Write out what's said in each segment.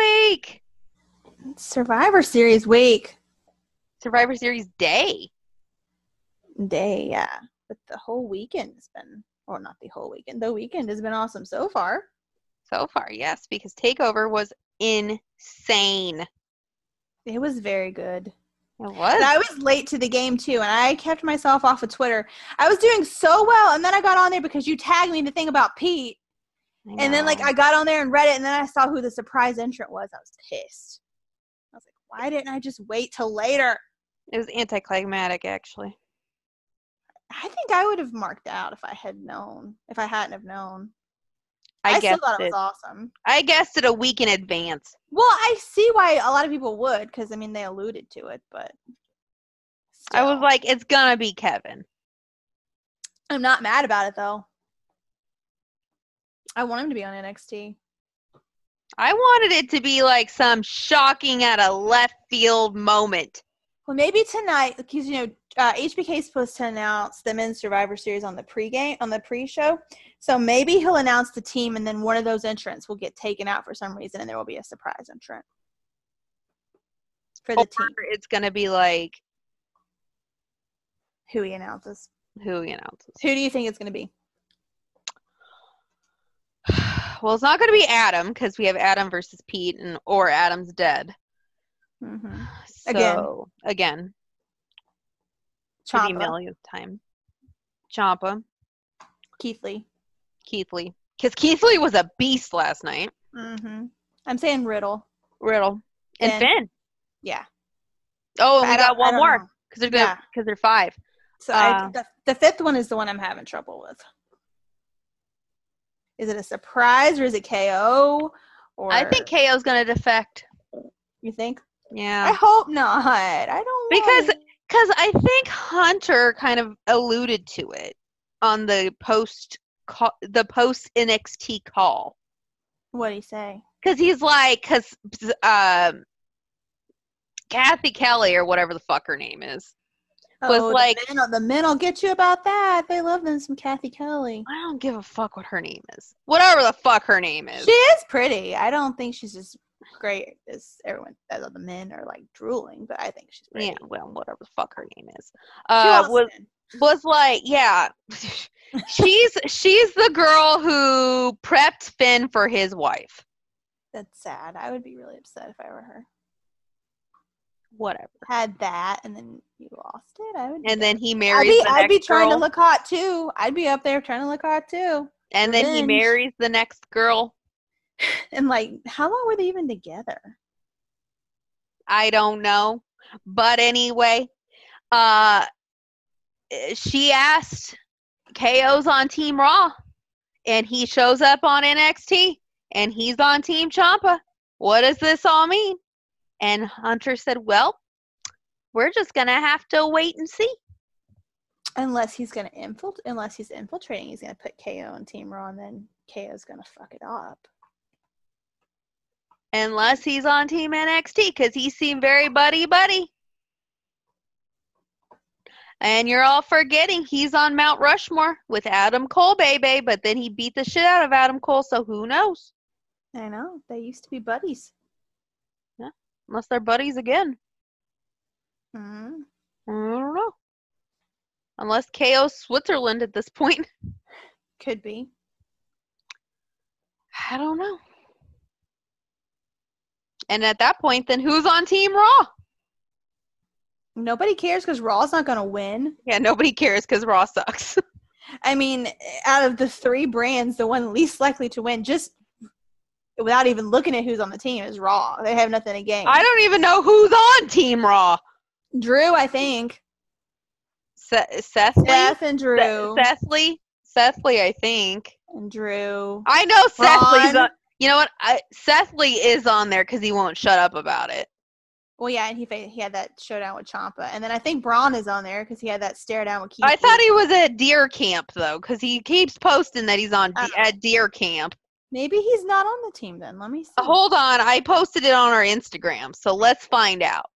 week. Survivor Series week. Survivor Series day. Yeah. But the whole weekend has been, or not the whole weekend, the weekend has been awesome so far. So far, yes, because TakeOver was insane. It was very good. It was. And I was late to the game, too, and I kept myself off of Twitter. I was doing so well, and then I got on there because you tagged me the thing about Pete. And then, I got on there and read it, and then I saw who the surprise entrant was. I was pissed. I was like, why didn't I just wait till later? It was anticlimactic, actually. I think I would have marked out if I hadn't known. I still thought it was awesome. I guessed it a week in advance. Well, I see why a lot of people would, because, they alluded to it, but still. I was like, it's gonna be Kevin. I'm not mad about it, though. I want him to be on NXT. I wanted it to be like some shocking out of left field moment. Well, maybe tonight, because, HBK is supposed to announce the men's Survivor Series on the pre-show. So maybe he'll announce the team, and then one of those entrants will get taken out for some reason, and there will be a surprise entrant for the team. It's going to be like who he announces. Who do you think it's going to be? Well, it's not going to be Adam, because we have Adam versus Pete, or Adam's dead. Mm-hmm. Again. Ciampa. 50 millionth time. Ciampa. Keith Lee. Because Keith Lee was a beast last night. Mm-hmm. I'm saying Riddle. And Finn. Yeah. Oh, and we got one more. Because they're 5. So the 5th one is the one I'm having trouble with. Is it a surprise, or is it KO? Or I think KO's going to defect. You think? Yeah. I hope not. I don't know. Because I think Hunter kind of alluded to it on the post NXT call. What'd he say? Because he's like, Kathy Kelly, or whatever the fuck her name is, was like, the men will get you about that. They love them some Kathy Kelly. I don't give a fuck what her name is. Whatever the fuck her name is. She is pretty. I don't think she's as great as everyone, as the men are like drooling, but I think she's pretty. Yeah, well, whatever the fuck her name is. Was like, yeah. she's the girl who prepped Finn for his wife. That's sad. I would be really upset if I were her. Whatever. Had that, and then you lost it. And then he marries I'd be trying to look hot too. I'd be up there trying to look hot too. And then he marries the next girl. And how long were they even together? I don't know. But anyway, she asked, KO's on Team Raw, and he shows up on NXT, and he's on Team Ciampa. What does this all mean? And Hunter said, well, we're just going to have to wait and see. Unless he's infiltrating, he's going to put KO on Team Raw, and then KO's going to fuck it up. Unless he's on Team NXT, because he seemed very buddy-buddy. And you're all forgetting he's on Mount Rushmore with Adam Cole, baby, but then he beat the shit out of Adam Cole, so who knows? I know. They used to be buddies. Yeah, unless they're buddies again. Mm-hmm. I don't know. Unless KO's Switzerland at this point. Could be. I don't know. And at that point, then who's on Team Raw? Nobody cares because Raw's not going to win. Yeah, nobody cares because Raw sucks. I mean, out of the 3 brands, the one least likely to win, just without even looking at who's on the team, is Raw. They have nothing to gain. I don't even know who's on Team Raw. Drew, I think. Seth and Drew. Seth Lee, I think. And Drew. I know Seth Lee's on. You know what? Seth Lee is on there because he won't shut up about it. Well, yeah, and he had that showdown with Ciampa. And then I think Braun is on there because he had that stare down with Keith. I thought he was at Deer Camp, though, because he keeps posting that he's at Deer Camp. Maybe he's not on the team then. Let me see. Hold on. I posted it on our Instagram, so let's find out.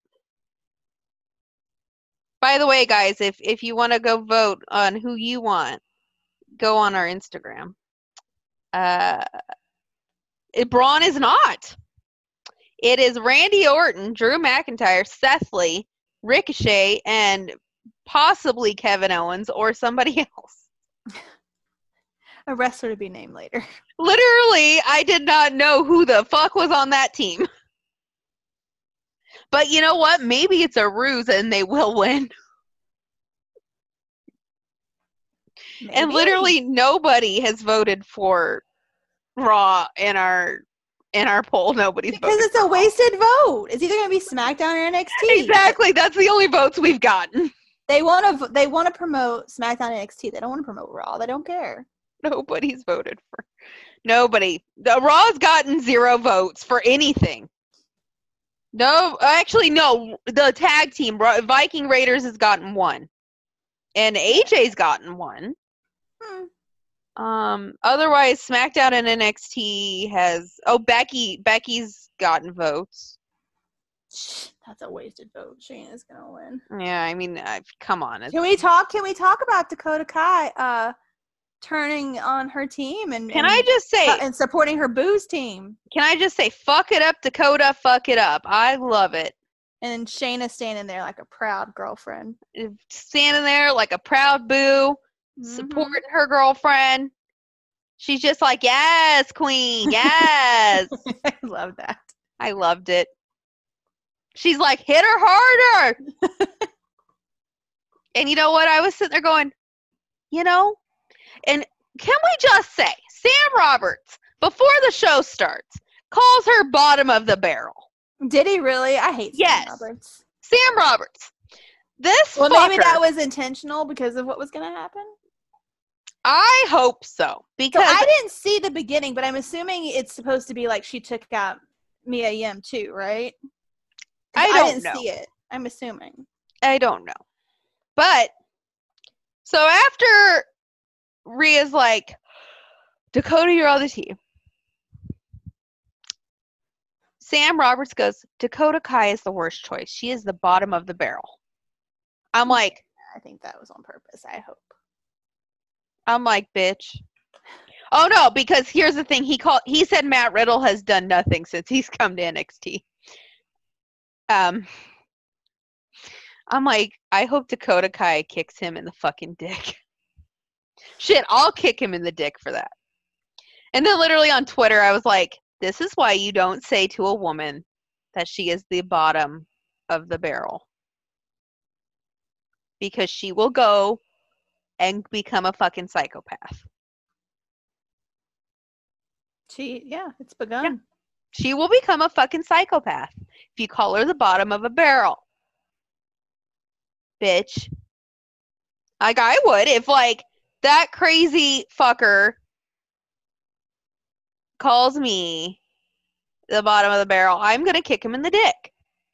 By the way, guys, if you want to go vote on who you want, go on our Instagram. Braun is not. It is Randy Orton, Drew McIntyre, Seth Lee, Ricochet, and possibly Kevin Owens or somebody else. A wrestler to be named later. Literally, I did not know who the fuck was on that team. But you know what? Maybe it's a ruse and they will win. Maybe. And literally nobody has voted for Raw in our poll. Nobody's because voted it's a wasted vote. It's either going to be SmackDown or NXT. Exactly. That's the only votes we've gotten. They want to promote SmackDown and NXT. They don't want to promote Raw. They don't care. Nobody's voted for. Nobody. The Raw's gotten 0 votes for anything. No, actually, no. The tag team, Viking Raiders, has gotten 1, and AJ's gotten 1. Otherwise, SmackDown and NXT has. Oh, Becky's gotten votes. That's a wasted vote. Shayna's gonna win. Yeah, I mean, come on. Can we talk about Dakota Kai turning on her team and can I just say and supporting her booze team? Can I just say, fuck it up, Dakota, fuck it up. I love it. And Shayna standing there like a proud girlfriend. Standing there like a proud boo, supporting her girlfriend. She's just like, yes, queen, yes. I love that. I loved it. She's like, hit her harder. And you know what? I was sitting there going, and can we just say, Sam Roberts, before the show starts, calls her bottom of the barrel. Did he really? I hate Sam Roberts. Sam Roberts. Well, maybe that was intentional because of what was going to happen. I hope so. Because I didn't see the beginning, but I'm assuming it's supposed to be like she took out Mia Yim too, right? I didn't see it. I'm assuming. I don't know. But, so after Rhea's like, Dakota, you're on the team. Sam Roberts goes, Dakota Kai is the worst choice. She is the bottom of the barrel. I'm like, I think that was on purpose. I hope. I'm like, bitch. Oh no, because here's the thing. He said Matt Riddle has done nothing since he's come to NXT. I'm like, I hope Dakota Kai kicks him in the fucking dick. Shit, I'll kick him in the dick for that. And then literally on Twitter, I was like, this is why you don't say to a woman that she is the bottom of the barrel. Because she will go and become a fucking psychopath. It's begun. Yeah. She will become a fucking psychopath if you call her the bottom of a barrel. Bitch. Like, I would if, like, that crazy fucker calls me the bottom of the barrel. I'm going to kick him in the dick.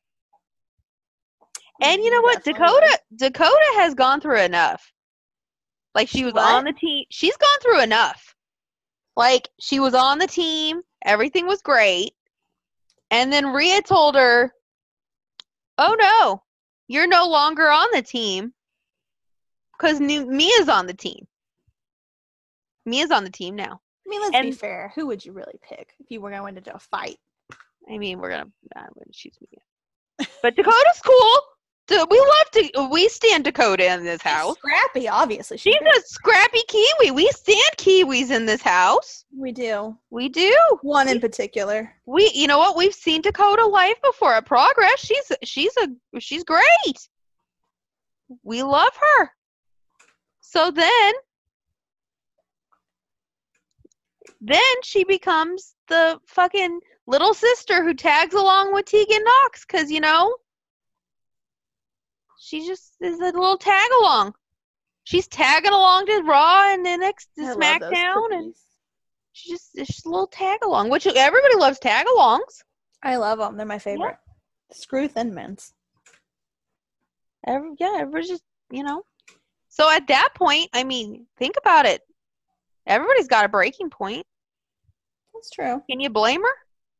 And you know what? Dakota has gone through enough. Like, she was on the team. She's gone through enough. Like, she was on the team. Everything was great. And then Rhea told her, oh, no, you're no longer on the team because Mia's on the team. Mia's on the team now. I mean, let's be fair. Who would you really pick if you were going to a fight? I mean, I'm going to choose Mia. But Dakota's cool. We stand Dakota in this house. She's scrappy, obviously. She's a scrappy Kiwi. We stand Kiwis in this house. We do. We do. One in particular. You know what? We've seen Dakota live before at Progress. She's great. We love her. So then she becomes the fucking little sister who tags along with Tegan Nox because, she just is a little tag along. She's tagging along to Raw and NXT to SmackDown, and she's just a little tag along, which everybody loves tag alongs. I love them. They're my favorite. Yeah. Screw Thin Mints. Everybody's just, So at that point, I mean, think about it. Everybody's got a breaking point. That's true. Can you blame her?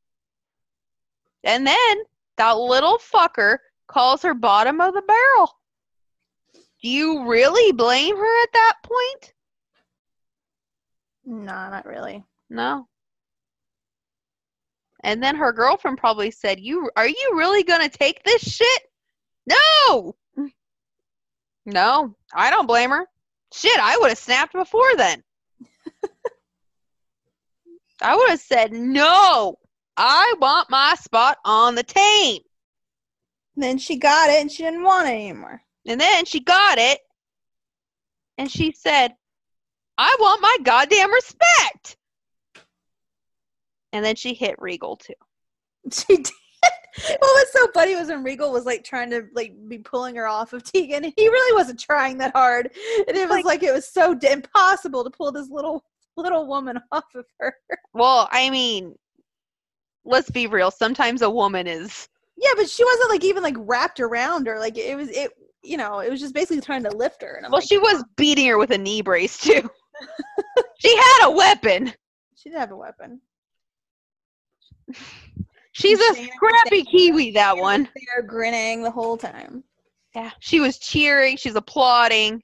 And then that little fucker calls her bottom of the barrel. Do you really blame her at that point? No, not really. No. And then her girlfriend probably said, are you really going to take this shit? No! No, I don't blame her. Shit, I would have snapped before then. I would have said, no, I want my spot on the team. Then she got it and she didn't want it anymore. And then she got it and she said, I want my goddamn respect. And then she hit Regal too. She did. What was so funny was when Regal was like trying to like be pulling her off of Tegan. He really wasn't trying that hard. And it was like it was so impossible to pull this little woman off of her. Well, I mean, let's be real. Sometimes a woman is. Yeah, but she wasn't like even like wrapped around her. Like it was just basically trying to lift her. And well, she was beating her with a knee brace too. She had a weapon. She did have a weapon. She's a scrappy Kiwi, that one. They're grinning the whole time. Yeah, she was cheering. She's applauding.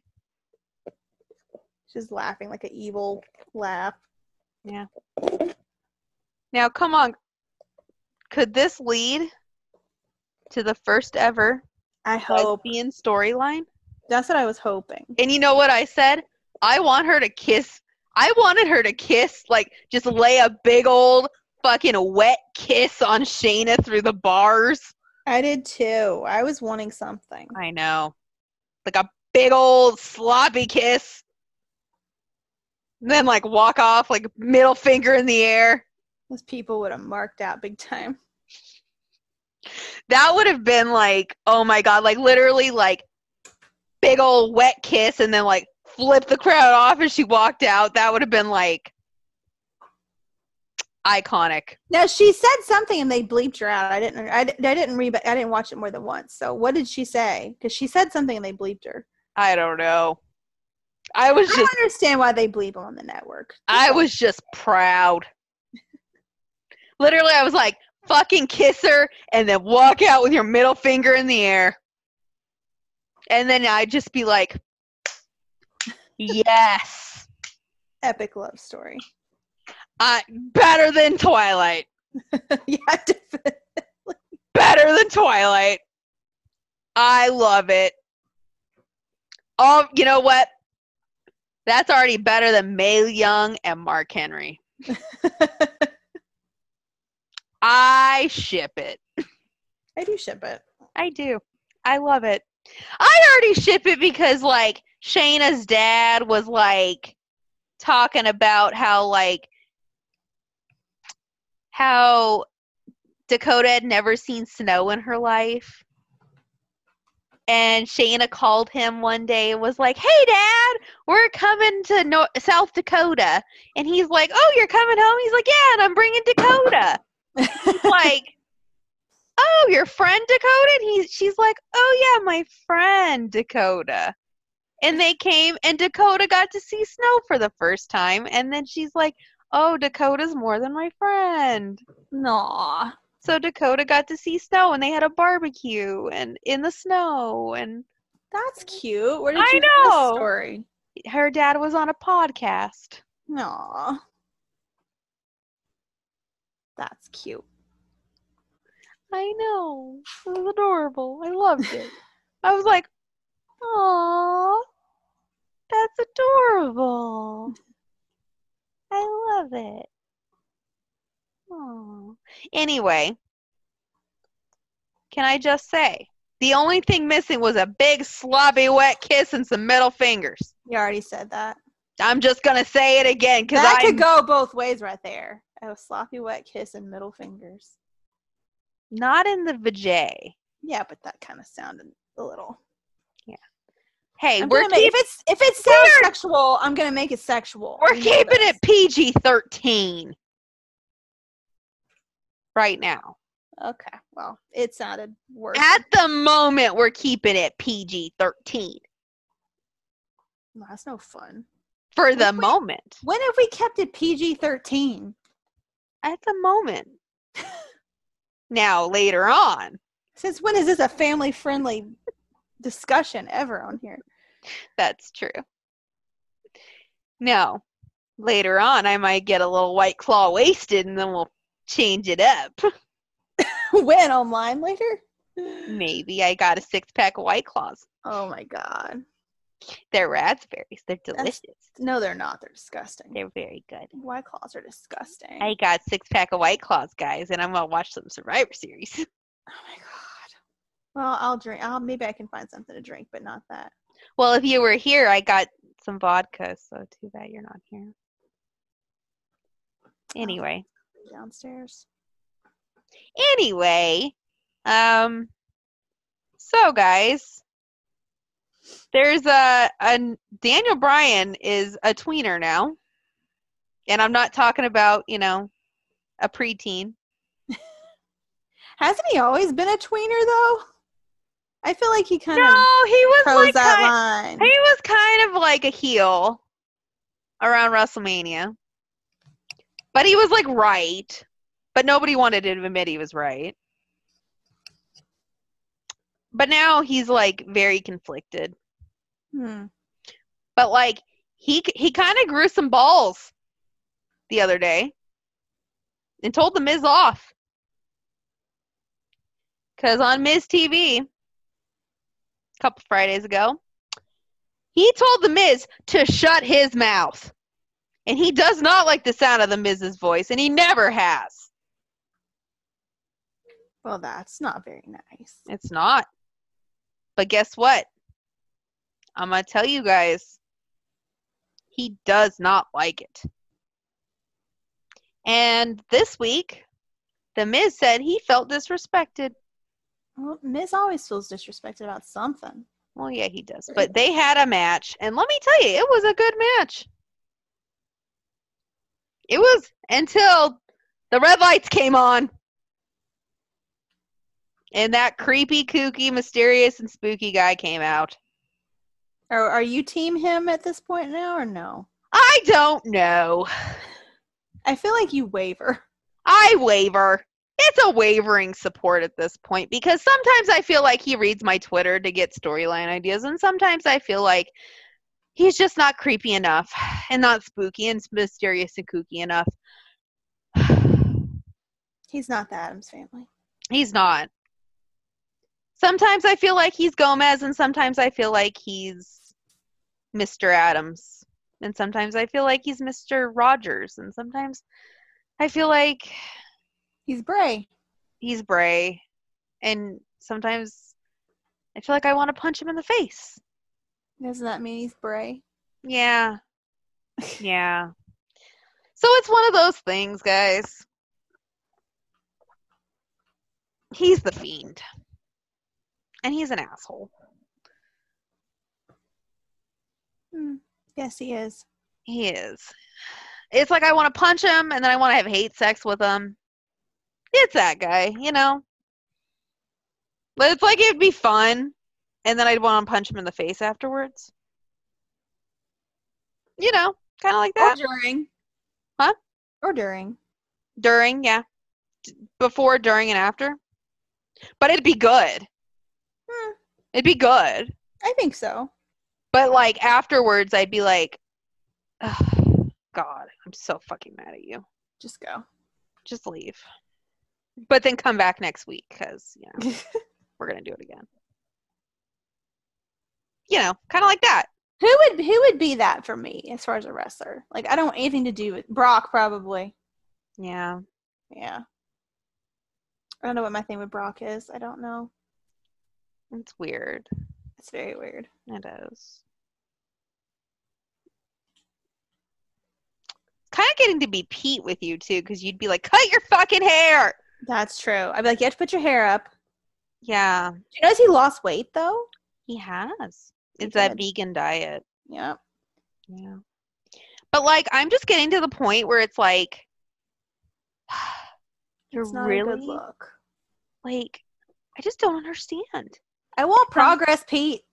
She's laughing like an evil laugh. Yeah. Now, come on. Could this lead to the first ever lesbian storyline? That's what I was hoping. And you know what I said? I wanted her to kiss, like, just lay a big old fucking wet kiss on Shayna through the bars. I did too. I was wanting something. I know. Like a big old sloppy kiss. And then like walk off like middle finger in the air. Those people would have marked out big time. That would have been like, oh my god, like literally like big old wet kiss and then like flip the crowd off as she walked out. That would have been like iconic. Now she said something and they bleeped her out. I didn't watch it more than once. So what did she say? Because she said something and they bleeped her. I don't know. I don't understand why they bleep on the network. I was just proud. Literally, I was like, fucking kiss her and then walk out with your middle finger in the air. And then I'd just be like, yes. Epic love story. Better than Twilight. Yeah, definitely. Better than Twilight. I love it. Oh, you know what? That's already better than Mae Young and Mark Henry. I ship it. I do ship it. I do. I love it. I already ship it because, like, Shayna's dad was, like, talking about how Dakota had never seen snow in her life. And Shayna called him one day and was like, hey, Dad, we're coming to South Dakota. And he's like, oh, you're coming home? He's like, yeah, and I'm bringing Dakota. He's like, oh, your friend Dakota? And she's like, oh, yeah, my friend Dakota. And they came, and Dakota got to see snow for the first time. And then she's like, oh, Dakota's more than my friend. Aw. So Dakota got to see snow, and they had a barbecue and in the snow, and that's cute. Where did you get this story? Her dad was on a podcast. Aw, that's cute. I know. It was adorable. I loved it. I was like, aw, that's adorable. I love it. Oh. Anyway, can I just say, the only thing missing was a big sloppy wet kiss and some middle fingers. You already said that. I'm just going to say it again. That could go both ways right there. A sloppy wet kiss and middle fingers. Not in the vajay. Yeah, but that kind of sounded a little. Yeah. Hey, if it sounds sexual, I'm going to make it sexual. We're keeping it PG-13. Right now. Okay, well, it sounded worse. At the moment, we're keeping it PG-13. No, that's no fun. For the moment. When have we kept it PG-13? At the moment. Now, later on. Since when is this a family-friendly discussion ever on here? That's true. Now, later on, I might get a little White Claw wasted, and then we'll change it up. When online later? Maybe I got a 6-pack of White Claws. Oh my god. They're raspberries. They're delicious. No, they're not. They're disgusting. They're very good. White Claws are disgusting. I got 6-pack of White Claws, guys, and I'm gonna watch some Survivor Series. Oh my god. Well, I'll drink. Maybe I can find something to drink, but not that. Well, if you were here, I got some vodka, so too bad you're not here. Anyway. Downstairs. Anyway, so guys, there's a Daniel Bryan is a tweener now, and I'm not talking about, a preteen. Hasn't he always been a tweener though? I feel like he kind of he was toes like that line. he was kind of like a heel around WrestleMania, but he was like right, but nobody wanted to admit he was right. But now he's like very conflicted. But like he kind of grew some balls the other day and told the Miz off. Because on Miz TV a couple Fridays ago, he told the Miz to shut his mouth. And he does not like the sound of the Miz's voice, and he never has. Well, that's not very nice. It's not. But guess what? I'm going to tell you guys. He does not like it. And this week, the Miz said he felt disrespected. Well, Miz always feels disrespected about something. Well, yeah, he does. But they had a match, and let me tell you, it was a good match. It was until the red lights came on. And that creepy, kooky, mysterious, and spooky guy came out. Are you team him at this point now or no? I don't know. I feel like you waver. I waver. It's a wavering support at this point because sometimes I feel like he reads my Twitter to get storyline ideas, and sometimes I feel like he's just not creepy enough and not spooky and mysterious and kooky enough. He's not the Addams Family. He's not. Sometimes I feel like he's Gomez, and sometimes I feel like he's Mr. Adams. And sometimes I feel like he's Mr. Rogers. And sometimes I feel like he's Bray. He's Bray. And sometimes I feel like I want to punch him in the face. Doesn't that mean he's Bray? Yeah. Yeah. So it's one of those things, guys. He's the Fiend. And he's an asshole. Yes, he is. He is. It's like I want to punch him, and then I want to have hate sex with him. It's that guy, But it's like it'd be fun, and then I'd want to punch him in the face afterwards. Kind of like that. Or during. Huh? Or during. During, yeah. Before, during, and after. But it'd be good. It'd be good. I think so. But, like, afterwards, I'd be like, oh, God, I'm so fucking mad at you. Just go. Just leave. But then come back next week, because, we're going to do it again. Kind of like that. Who would be that for me as far as a wrestler? Like, I don't want anything to do with Brock, probably. Yeah. Yeah. I don't know what my thing with Brock is. I don't know. It's weird. It's very weird. It is. Kind of getting to be Pete with you, too, because you'd be like, cut your fucking hair! That's true. I'd be like, you have to put your hair up. Yeah. Do you notice he lost weight, though? He has. It's He that did. vegan diet. Yeah. Yeah. But, like, I'm just getting to the point where it's like, you're It's not really, a good look. like, I just don't understand. I want progress, Pete.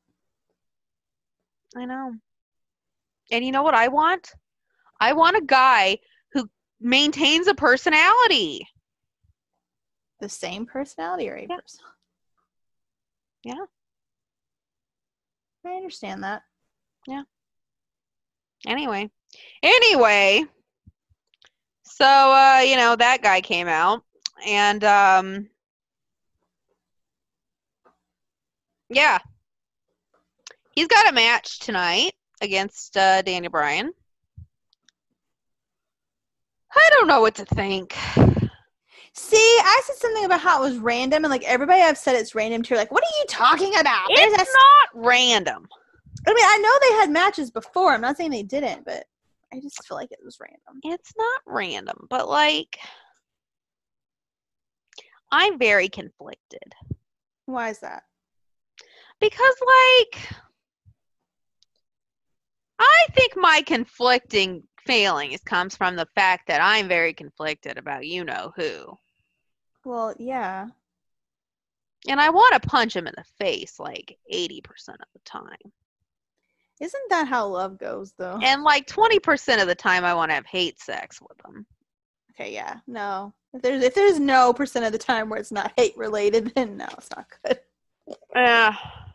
I know. And you know what I want? I want a guy who maintains a personality. The same personality or a person? Yeah. I understand that. Yeah. Anyway. So, that guy came out, and, yeah. He's got a match tonight against Daniel Bryan. I don't know what to think. See, I said something about how it was random, and, like, everybody I've said it's random too. Like, what are you talking about? It's not random. I mean, I know they had matches before. I'm not saying they didn't, but I just feel like it was random. It's not random, but, like, I'm very conflicted. Why is that? Because, like, I think my conflicting feelings comes from the fact that I'm very conflicted about you-know-who. Well, yeah. And I want to punch him in the face, like, 80% of the time. Isn't that how love goes, though? And, like, 20% of the time I want to have hate sex with him. Okay, yeah. No. If there's no percent of the time where it's not hate-related, then no, it's not good. Yeah.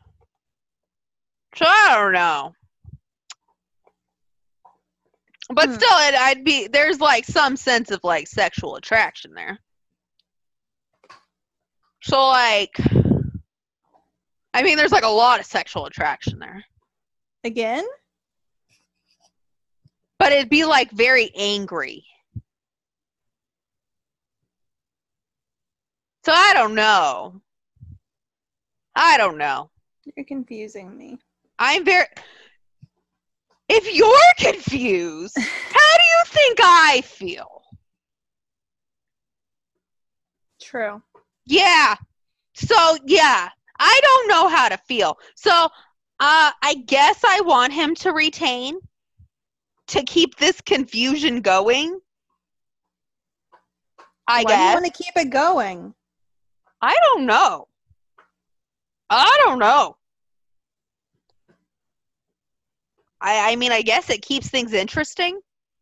So, I don't know. But still, there's, like, some sense of, like, sexual attraction there. So, like, I mean, there's, like, a lot of sexual attraction there. Again? But it'd be, like, very angry. So, I don't know. You're confusing me. If you're confused, how do you think I feel? True. Yeah. So, yeah. I don't know how to feel. So, I guess I want him to retain to keep this confusion going. I guess. Why do you want to keep it going? I don't know. I mean, I guess it keeps things interesting.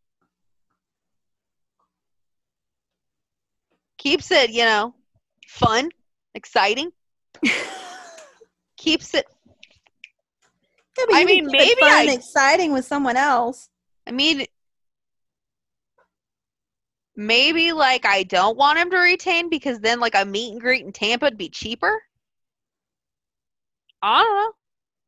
Keeps it, fun, exciting. Keeps it. Yeah, but maybe fun and exciting with someone else. I mean, maybe, like, I don't want him to retain because then, like, a meet and greet in Tampa would be cheaper. I don't know.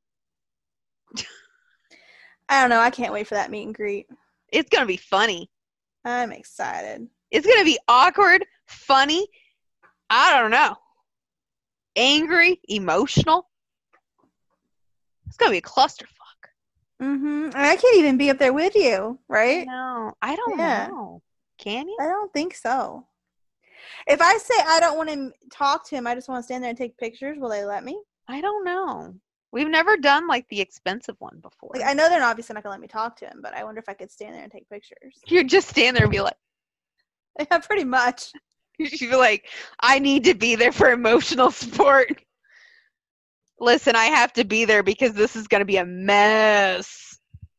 I don't know. I can't wait for that meet and greet. It's going to be funny. I'm excited. It's going to be awkward, funny. I don't know. Angry, emotional. It's going to be a clusterfuck. Mm-hmm. And I can't even be up there with you, right? No, I don't know. Can you? I don't think so. If I say I don't want to talk to him, I just want to stand there and take pictures, will they let me? I don't know. We've never done, like, the expensive one before. Like, I know they're obviously not going to let me talk to him, but I wonder if I could stand there and take pictures. You'd just stand there and be like... Yeah, pretty much. You'd be like, I need to be there for emotional support. Listen, I have to be there because this is going to be a mess.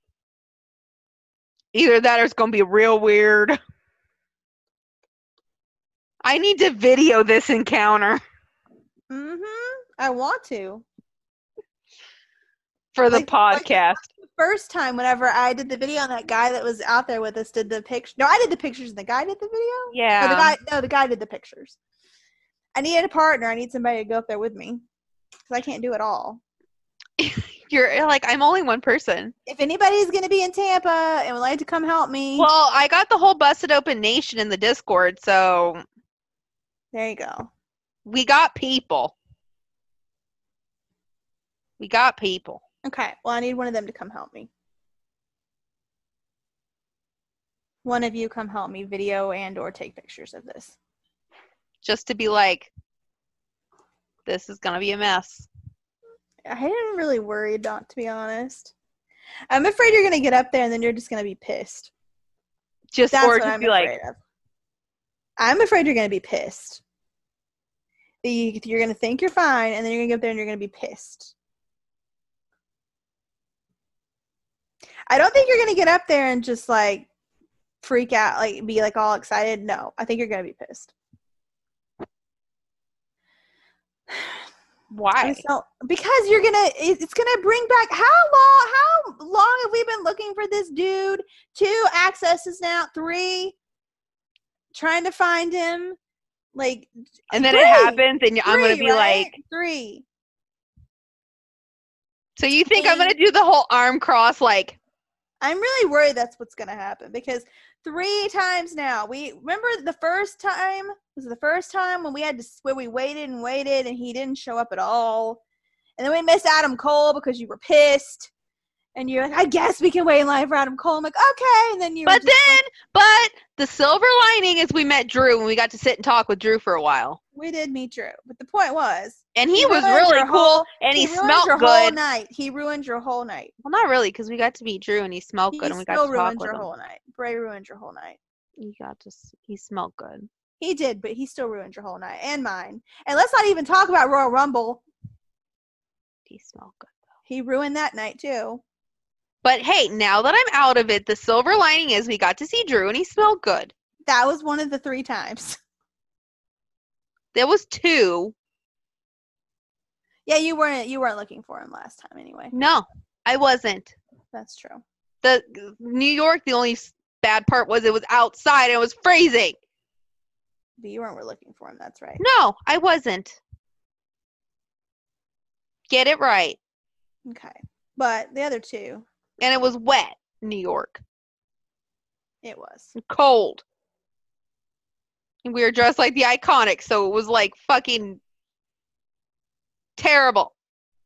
Either that or it's going to be real weird. I need to video this encounter. Mm-hmm. I want to. For the podcast. The first time whenever I did the video and that guy that was out there with us did the picture. No, I did the pictures and the guy did the video? Yeah. The guy did the pictures. I needed a partner. I need somebody to go up there with me. Because I can't do it all. You're like, I'm only one person. If anybody's going to be in Tampa and would like to come help me. Well, I got the whole Busted Open Nation in the Discord, so. There you go. We got people. Okay, well, I need one of them to come help me. One of you come help me video and or take pictures of this. Just to be like, this is going to be a mess. I am really worried, not to be honest. I'm afraid you're going to get up there and then you're just going to be pissed. That's what I'm afraid of. I'm afraid you're going to be pissed. You're going to think you're fine and then you're going to get up there and you're going to be pissed. I don't think you're going to get up there and just, like, freak out, like, be, like, all excited. No, I think you're going to be pissed. Why? Because it's going to bring back, how long have we been looking for this dude? 2 accesses now, 3. trying to find him. Like, and then three. it happens, and I'm gonna Three, be right? like, 3. so you think I'm gonna do the whole arm cross like? I'm really worried that's what's gonna happen because 3 times now. We remember the first time was the first time when we had to where we waited and waited and he didn't show up at all, and then we missed Adam Cole because you were pissed. And you're like, I guess we can wait in line for Adam Cole. I'm like, okay. And then But the silver lining is we met Drew and we got to sit and talk with Drew for a while. We did meet Drew. But the point was. And he was really cool and he smelled good. Whole night. He ruined your whole night. Well, not really, because we got to meet Drew and he smelled good and we got to talk with him. He still ruined your whole night. Bray ruined your whole night. He smelled good. He did, but he still ruined your whole night and mine. And let's not even talk about Royal Rumble. He smelled good, though. He ruined that night, too. But hey, now that I'm out of it, the silver lining is we got to see Drew and he smelled good. That was one of the 3 times. There was 2. Yeah, you weren't looking for him last time anyway. No, I wasn't. That's true. The New York, the only bad part was it was outside and it was freezing. But you weren't looking for him, that's right. No, I wasn't. Get it right. Okay. But the other 2. And it was wet, New York. It was. Cold. And we were dressed like the Iconics, so it was like fucking terrible.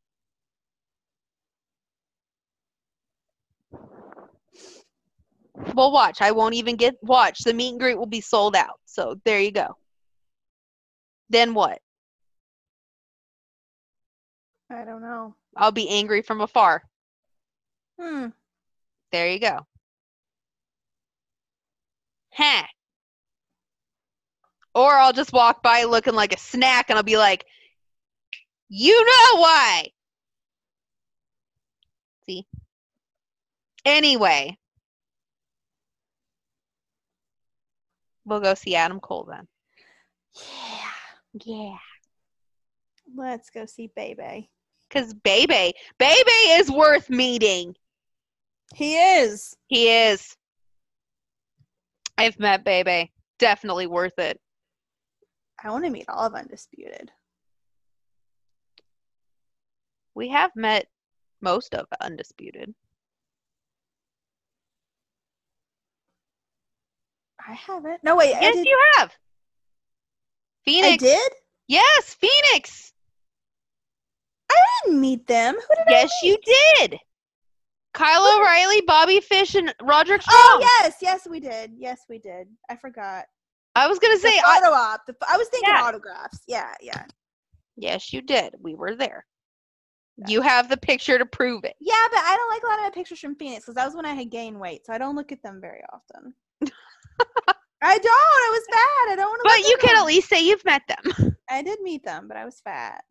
Well, watch. I won't even watch. The meet and greet will be sold out. So there you go. Then what? I don't know. I'll be angry from afar. There you go. Huh. Or I'll just walk by looking like a snack and I'll be like, you know why. See? Anyway. We'll go see Adam Cole then. Yeah. Let's go see Bebe. Because Bebe is worth meeting. He is. I've met Bebe. Definitely worth it. I want to meet all of Undisputed. We have met most of Undisputed. I haven't. No, wait. Yes, you have. Phoenix. I did? Yes, Phoenix. I didn't meet them. Who did Yes, I meet? you did. Kyle O'Reilly, Bobby Fish, and Roderick Strong. Oh, yes, we did. I forgot. I was going to say. Photo op. I was thinking autographs. Yeah. Yes, you did. We were there. You have the picture to prove it. Yeah, but I don't like a lot of my pictures from Phoenix because that was when I had gained weight, so I don't look at them very often. I don't. I was fat. I don't want to. But you can at least say you've met them. I did meet them, but I was fat.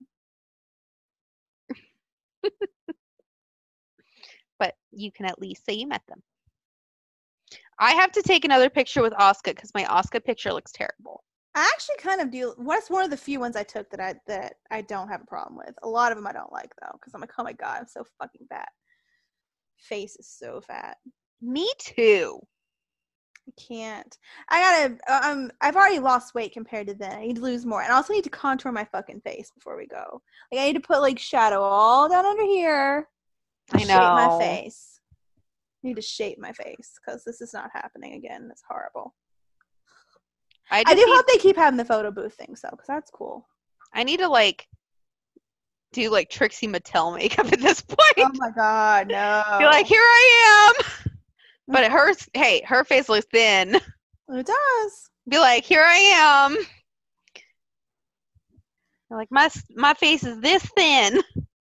But you can at least say you met them. I have to take another picture with Asuka because my Asuka picture looks terrible. I actually kind of do. What's one of the few ones I took that I don't have a problem with? A lot of them I don't like though, because I'm like, oh my god, I'm so fucking fat. Face is so fat. Me too. I can't. I gotta. I've already lost weight compared to then. I need to lose more, and I also need to contour my fucking face before we go. Like I need to put like shadow all down under here. I know. Shape my face. I need to shape my face because this is not happening again. It's horrible. I do hope they keep having the photo booth things though, because that's cool. I need to do Trixie Mattel makeup at this point. Oh my god, no! Be like, here I am. But her face looks thin. It does. Be like, here I am. Like my face is this thin.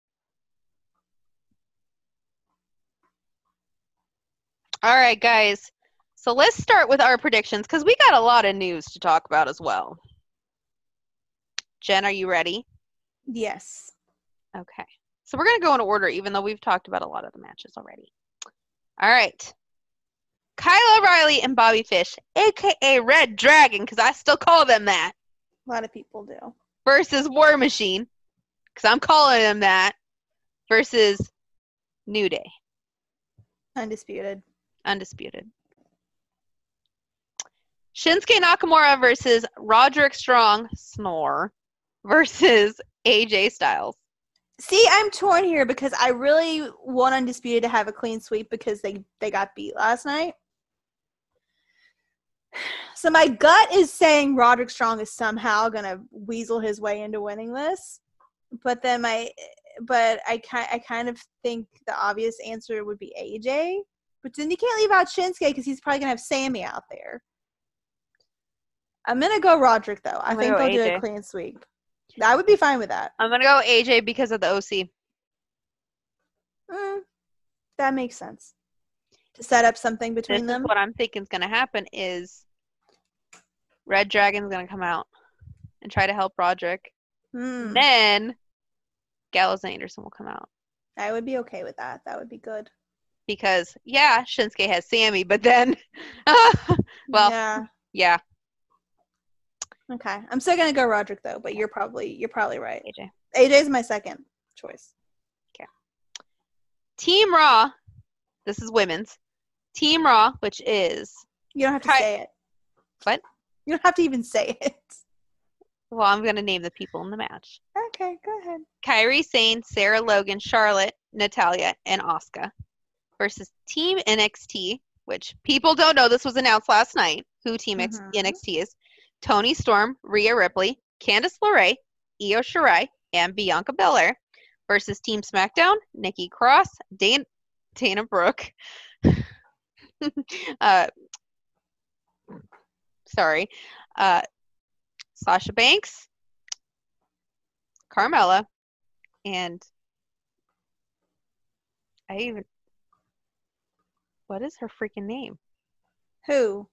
All right, guys. So let's start with our predictions because we got a lot of news to talk about as well. Jen, are you ready? Yes. Okay. So we're going to go in order even though we've talked about a lot of the matches already. All right. Kyle O'Reilly and Bobby Fish, a.k.a. Red Dragon, because I still call them that. A lot of people do. Versus War Machine, because I'm calling them that. Versus New Day. Undisputed. Shinsuke Nakamura versus Roderick Strong, snore, versus AJ Styles. See, I'm torn here because I really want Undisputed to have a clean sweep because they got beat last night. So my gut is saying Roderick Strong is somehow gonna weasel his way into winning this, but I kind of think the obvious answer would be AJ. But then you can't leave out Shinsuke because he's probably gonna have Sammy out there. I'm gonna go Roderick though. I think they'll do a clean sweep. I would be fine with that. I'm gonna go AJ because of the OC. That makes sense. To set up something between them. What I'm thinking is gonna happen is Red Dragon's gonna come out and try to help Roderick. Then Gallows and Anderson will come out. I would be okay with that. That would be good. Because Shinsuke has Sammy, but then yeah. Okay. I'm still gonna go Roderick though, but you're probably right. AJ. AJ's my second choice. Okay. Team Raw. This is women's. Team Raw, which is you don't have to say it. What? You don't have to even say it. Well, I'm gonna name the people in the match. Okay, go ahead. Kairi Sane, Sarah Logan, Charlotte, Natalya, and Asuka versus Team NXT, which people don't know. This was announced last night. Who Team NXT is? Toni Storm, Rhea Ripley, Candice LeRae, Io Shirai, and Bianca Belair versus Team SmackDown, Nikki Cross, Dana Brooke, Sasha Banks, Carmella, and what is her freaking name? Who?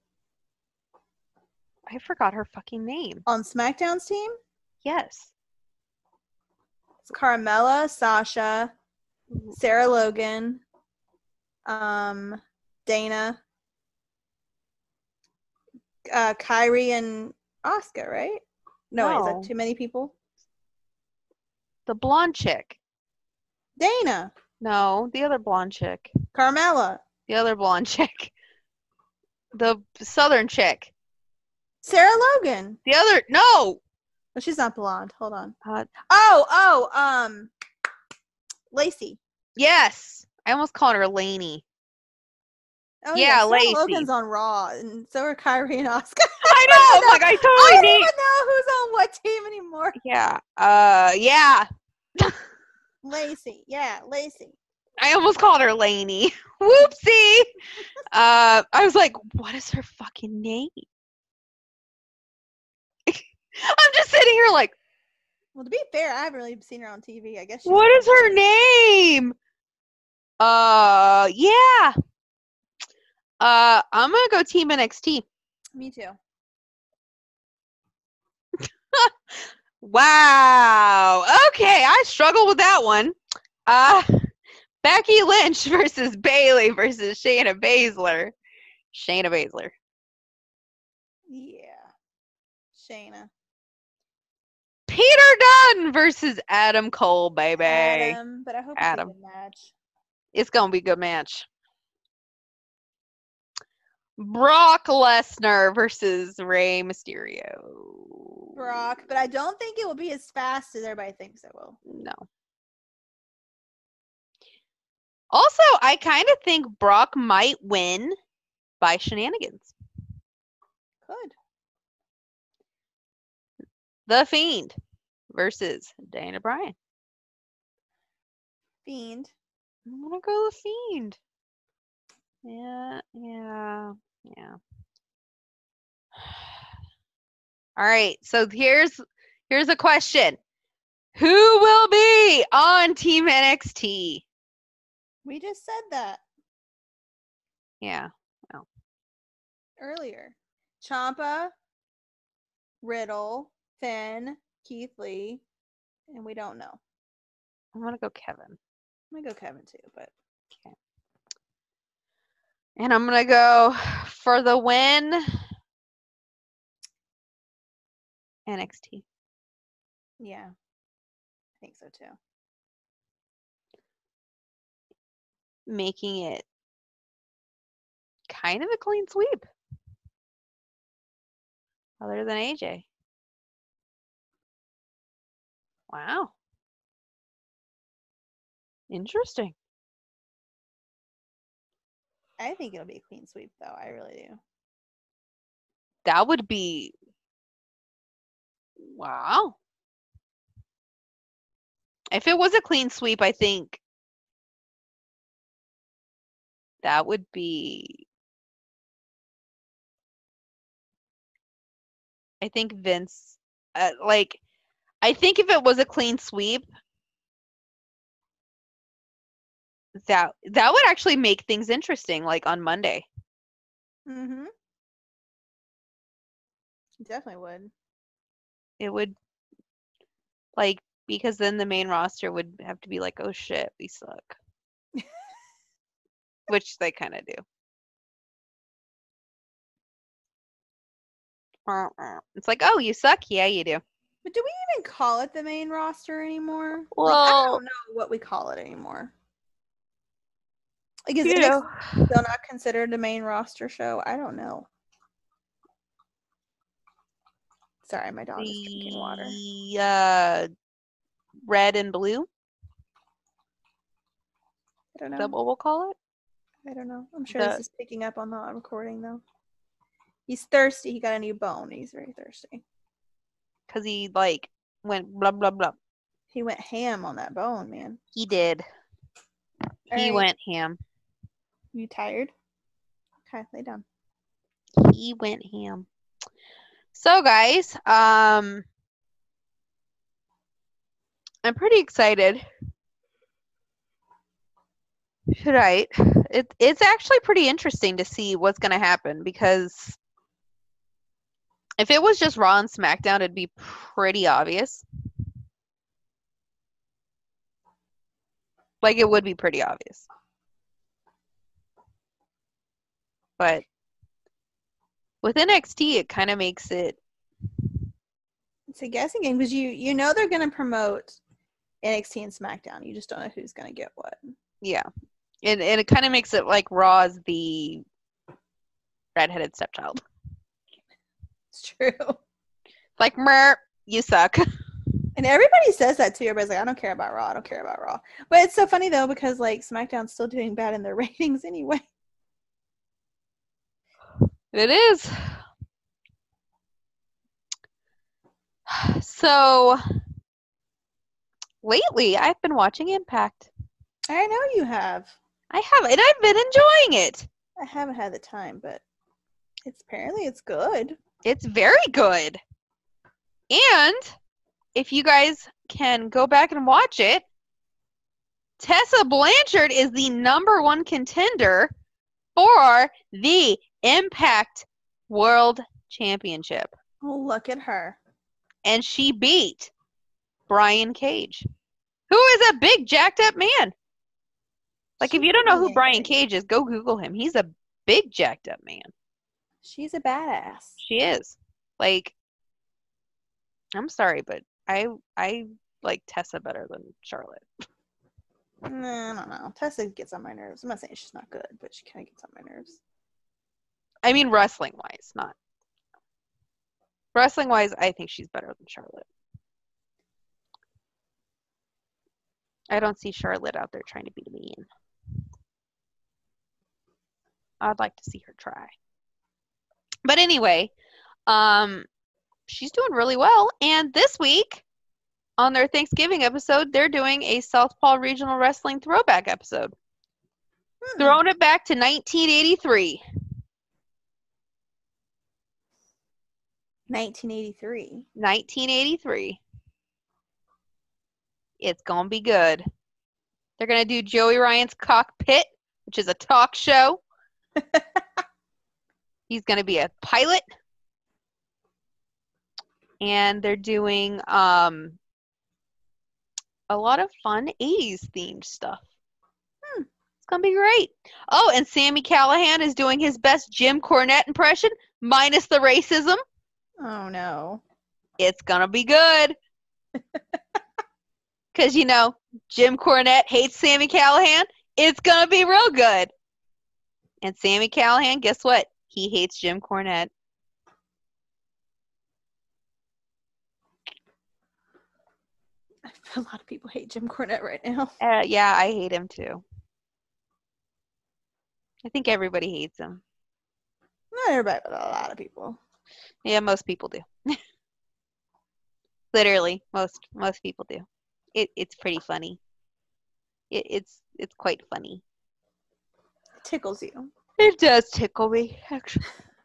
I forgot her fucking name. On SmackDown's team? Yes. It's Carmella, Sasha, Sarah Logan, Dana, Kairi, and Asuka, right? No, wait, is that too many people? The blonde chick. Dana. No, the other blonde chick. Carmella. The other blonde chick. The southern chick. Sarah Logan. The other, no. Oh, she's not blonde. Hold on. Lacey. Yes. I almost called her Lainey. Oh yeah, Lacey. Logan's on Raw, and so are Kairi and Asuka. I know. I'm like, I don't even know who's on what team anymore. Yeah. Lacey. Yeah, Lacey. I almost called her Lainey. Whoopsie. I was like, what is her fucking name? I'm just sitting here like. Well, to be fair, I haven't really seen her on TV. I guess. What is her name? Yeah. I'm gonna go Team NXT. Me too. Wow. Okay, I struggle with that one. Becky Lynch versus Bayley versus Shayna Baszler. Shayna Baszler. Yeah. Shayna. Peter Dunne versus Adam Cole, baby. Adam, but I hope it's a good match. It's gonna be a good match. Brock Lesnar versus Rey Mysterio. Brock, but I don't think it will be as fast as everybody thinks it will. No. Also, I kind of think Brock might win by shenanigans. Could. The Fiend versus Daniel Bryan. Fiend. I'm gonna go the Fiend. Yeah. All right, so here's a question. Who will be on Team NXT? We just said that. Yeah. Oh. Earlier. Ciampa, Riddle, Finn, Keith Lee, and we don't know. I'm gonna go Kevin. I'm gonna go Kevin too, but okay. And I'm gonna go for the win. NXT. Yeah, I think so too. Making it kind of a clean sweep. other than AJ. Wow. Interesting. I think it'll be a clean sweep, though. I really do. That would be wow. If it was a clean sweep, I think that would be. I think Vince, I think if it was a clean sweep, that would actually make things interesting, like on Monday. Mm-hmm. Definitely would. It would, like, because then the main roster would have to be like, oh shit, we suck. Which they kind of do. It's like, oh, you suck? Yeah, you do. But do we even call it the main roster anymore? Well, I don't know what we call it anymore. Like, is it still not considered a main roster show? I don't know. Sorry, my dog is drinking water. Red and blue? I don't know. Is that what we'll call it? I don't know. I'm sure this is picking up on the recording, though. He's thirsty. He got a new bone. He's very thirsty. Because he, went blah, blah, blah. He went ham on that bone, man. He did. He went ham. You tired? Okay, lay down. He went ham. So, guys, I'm pretty excited. Right. It's actually pretty interesting to see what's going to happen, because if it was just Raw and SmackDown, it'd be pretty obvious. Like, it would be pretty obvious. But with NXT, it kind of makes it. It's a guessing game, because you know they're going to promote NXT and SmackDown. You just don't know who's going to get what. Yeah. And it kind of makes it like Raw is the redheaded stepchild. It's true. Like, mer, you suck. And everybody says that too. Everybody's like, I don't care about Raw. I don't care about Raw. But it's so funny, though, because, like, SmackDown's still doing bad in their ratings anyway. It is. So, lately, I've been watching Impact. I know you have. I have, and I've been enjoying it. I haven't had the time, but apparently it's good. It's very good. And if you guys can go back and watch it, Tessa Blanchard is the #1 contender for the Impact World Championship. Oh, look at her. And she beat Brian Cage, who is a big, jacked up man. Like, if you don't know who Brian Cage is, go Google him. He's a big, jacked up man. She's a badass. She is. Like, I'm sorry, but I like Tessa better than Charlotte. No, I don't know. Tessa gets on my nerves. I'm not saying she's not good, but she kind of gets on my nerves. I mean, wrestling-wise, not. Wrestling-wise, I think she's better than Charlotte. I don't see Charlotte out there trying to be mean. I'd like to see her try. But anyway, she's doing really well. And this week, on their Thanksgiving episode, they're doing a Southpaw Regional Wrestling throwback episode. Throwing it back to 1983. 1983. 1983. It's going to be good. They're going to do Joey Ryan's Cockpit, which is a talk show. He's going to be a pilot. And they're doing a lot of fun 80s themed stuff. It's going to be great. Oh, and Sami Callihan is doing his best Jim Cornette impression, minus the racism. Oh, no. It's going to be good. Because, you know, Jim Cornette hates Sami Callihan. It's going to be real good. And Sami Callihan, guess what? He hates Jim Cornette. A lot of people hate Jim Cornette right now. Yeah, I hate him too. I think everybody hates him. Not everybody, but a lot of people. Yeah, most people do. Literally, most people do. It's pretty funny. It's quite funny. It tickles you. It does tickle me, actually.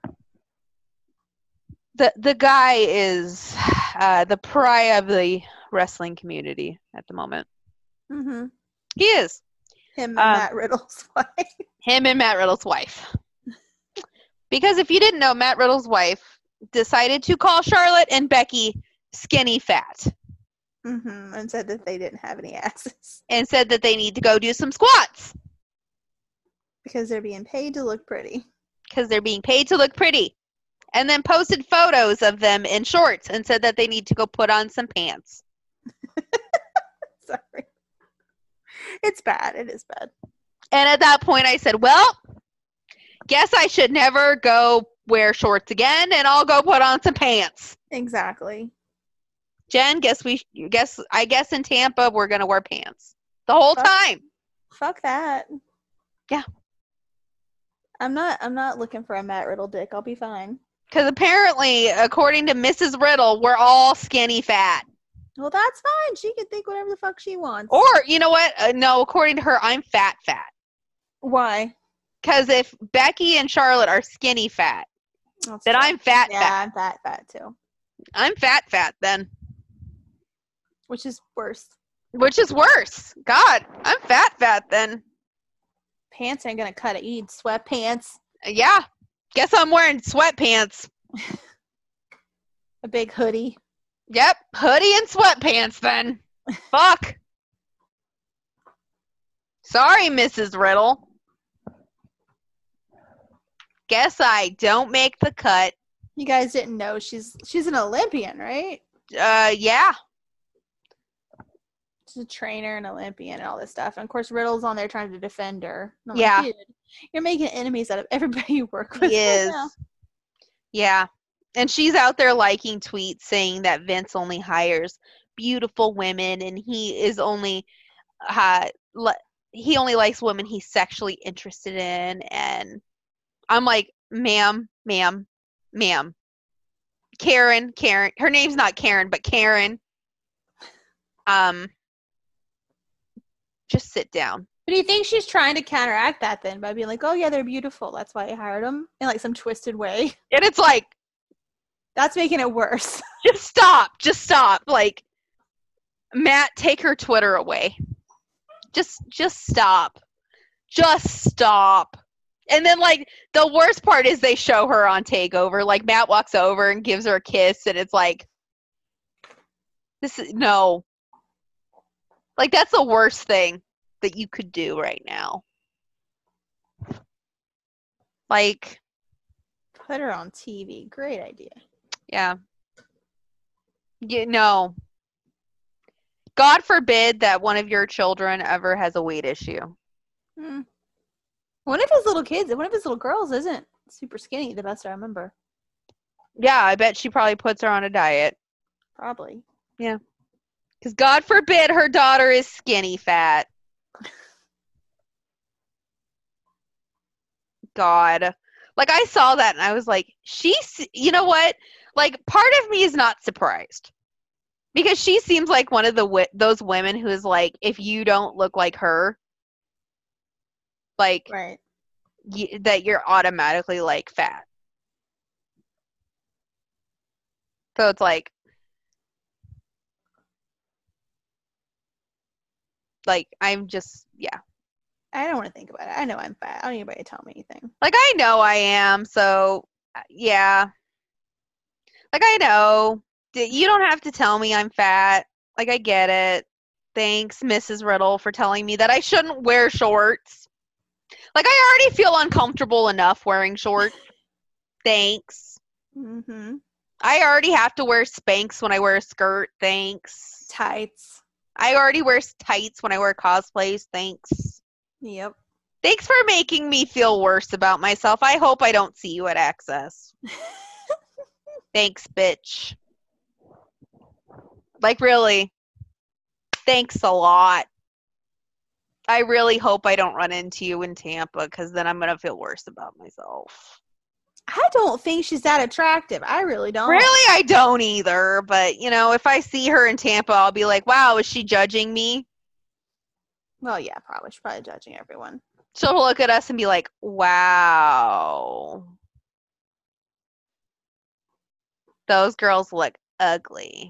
The guy is the pariah of the wrestling community at the moment. Mm-hmm. He is. Him and Matt Riddle's wife. Him and Matt Riddle's wife. Because if you didn't know, Matt Riddle's wife decided to call Charlotte and Becky skinny fat. Mm-hmm. And said that they didn't have any asses. And said that they need to go do some squats. Because they're being paid to look pretty. Because they're being paid to look pretty. And then posted photos of them in shorts and said that they need to go put on some pants. Sorry. It's bad. It is bad. And at that point I said, well, guess I should never go wear shorts again and I'll go put on some pants. Exactly. Jen, I guess in Tampa we're going to wear pants. The whole time. Fuck that. Yeah. I'm not looking for a Matt Riddle dick. I'll be fine. Because apparently, according to Mrs. Riddle, we're all skinny fat. Well, that's fine. She can think whatever the fuck she wants. Or, you know what? No, according to her, I'm fat. Why? Because if Becky and Charlotte are skinny fat, then I'm fat. Yeah, I'm fat too. I'm fat then. Which is worse. God, I'm fat then. Pants ain't gonna cut it. You need sweatpants. Yeah. Guess I'm wearing sweatpants. A big hoodie. Yep. Hoodie and sweatpants then. Fuck. Sorry, Mrs. Riddle. Guess I don't make the cut. You guys didn't know she's an Olympian, right? Yeah. She's a trainer and Olympian and all this stuff. And of course Riddle's on there trying to defend her. Yeah. Like, dude, you're making enemies out of everybody you work with. He is. Right now. Yeah. And she's out there liking tweets saying that Vince only hires beautiful women and he is only he only likes women he's sexually interested in. And I'm like, ma'am. Karen. Her name's not Karen, but Karen. Just sit down. But do you think she's trying to counteract that then by being like, oh yeah, they're beautiful. That's why I hired them in like some twisted way. And it's like, that's making it worse. Just stop. Like, Matt, take her Twitter away. Just stop. And then, like, the worst part is they show her on TakeOver. Like, Matt walks over and gives her a kiss, and it's like, no. Like, that's the worst thing that you could do right now. Like, put her on TV. Great idea. Yeah. No. God forbid that one of your children ever has a weight issue. One of his little girls isn't super skinny, the best I remember. Yeah, I bet she probably puts her on a diet. Probably. Yeah. Because God forbid her daughter is skinny fat. God. Like, I saw that and I was like, you know what? Like, part of me is not surprised. Because she seems like one of those women who is like, if you don't look like her, like, right. That you're automatically, like, fat. So it's like, I'm just, yeah. I don't want to think about it. I know I'm fat. I don't need anybody to tell me anything. Like, I know I am, so, yeah. Like, I know. You don't have to tell me I'm fat. Like, I get it. Thanks, Mrs. Riddle, for telling me that I shouldn't wear shorts. Like, I already feel uncomfortable enough wearing shorts. Thanks. Mm-hmm. I already have to wear Spanx when I wear a skirt. Thanks. Tights. I already wear tights when I wear cosplays. Thanks. Yep. Thanks for making me feel worse about myself. I hope I don't see you at Access. Thanks, bitch. Like, really. Thanks a lot. I really hope I don't run into you in Tampa because then I'm going to feel worse about myself. I don't think she's that attractive. I really don't. Really, I don't either. But, you know, if I see her in Tampa, I'll be like, wow, is she judging me? Well, yeah, probably. She's probably judging everyone. She'll look at us and be like, wow. Those girls look ugly.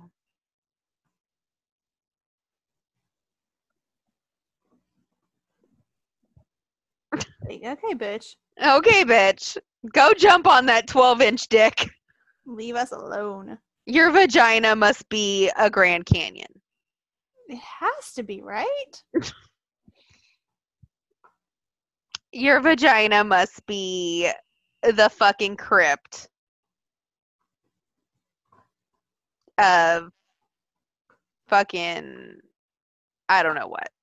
Okay, bitch. Okay, bitch. Go jump on that 12-inch dick. Leave us alone. Your vagina must be a Grand Canyon. It has to be, right? Your vagina must be the fucking crypt of fucking I don't know what.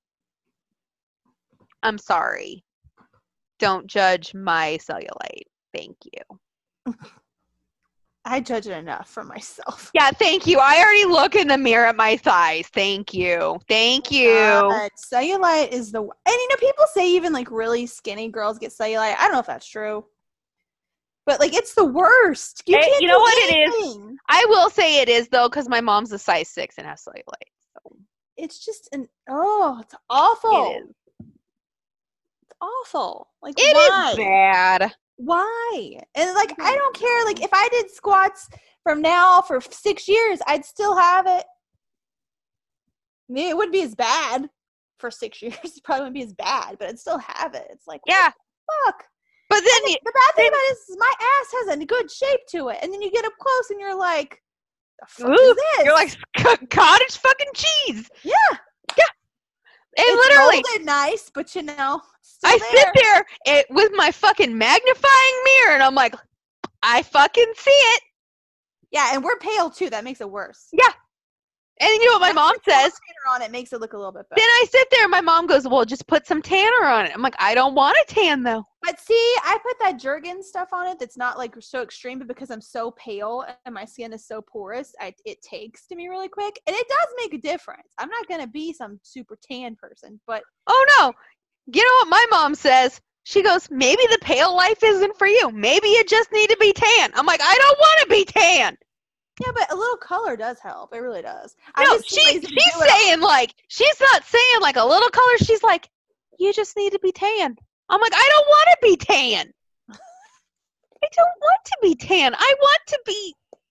I'm sorry. Don't judge my cellulite. Thank you. I judge it enough for myself. Yeah, thank you. I already look in the mirror at my thighs. Thank you. Thank you. Cellulite is the... And, you know, people say even, like, really skinny girls get cellulite. I don't know if that's true. But, like, it's the worst. You can't you know do what anything. it is? I will say it is, though, because my mom's a size 6 and has cellulite. So. It's just an... Oh, it's awful. It is. It's awful. Like, It why? is bad. Why? And, like, I don't care. Like, if I did squats from now for 6 years, I'd still have it. I mean, it wouldn't be as bad for 6 years. It probably wouldn't be as bad, but I'd still have it. It's like, Yeah. fuck. But then The bad thing about it is my ass has a good shape to it. And then you get up close and you're like, the fuck is this? You're like cottage fucking cheese. Yeah. And It's literally, molded nice, but you know, I sit there with my fucking magnifying mirror and I'm like, I fucking see it. Yeah, and we're pale too. That makes it worse. Yeah. And you know what my mom says? Tanner on it makes it look a little bit better. Then I sit there and my mom goes, well, just put some tanner on it. I'm like, I don't want a tan though. But see, I put that Jergens stuff on it that's not like so extreme, but because I'm so pale and my skin is so porous, it takes to me really quick. And it does make a difference. I'm not going to be some super tan person, but... Oh no. You know what my mom says? She goes, maybe the pale life isn't for you. Maybe you just need to be tan. I'm like, I don't want to be tan. Yeah, but a little color does help. It really does. No, she's saying like, she's not saying like a little color. She's like, you just need to be tan. I'm like, I don't want to be tan. I don't want to be tan. I want to be.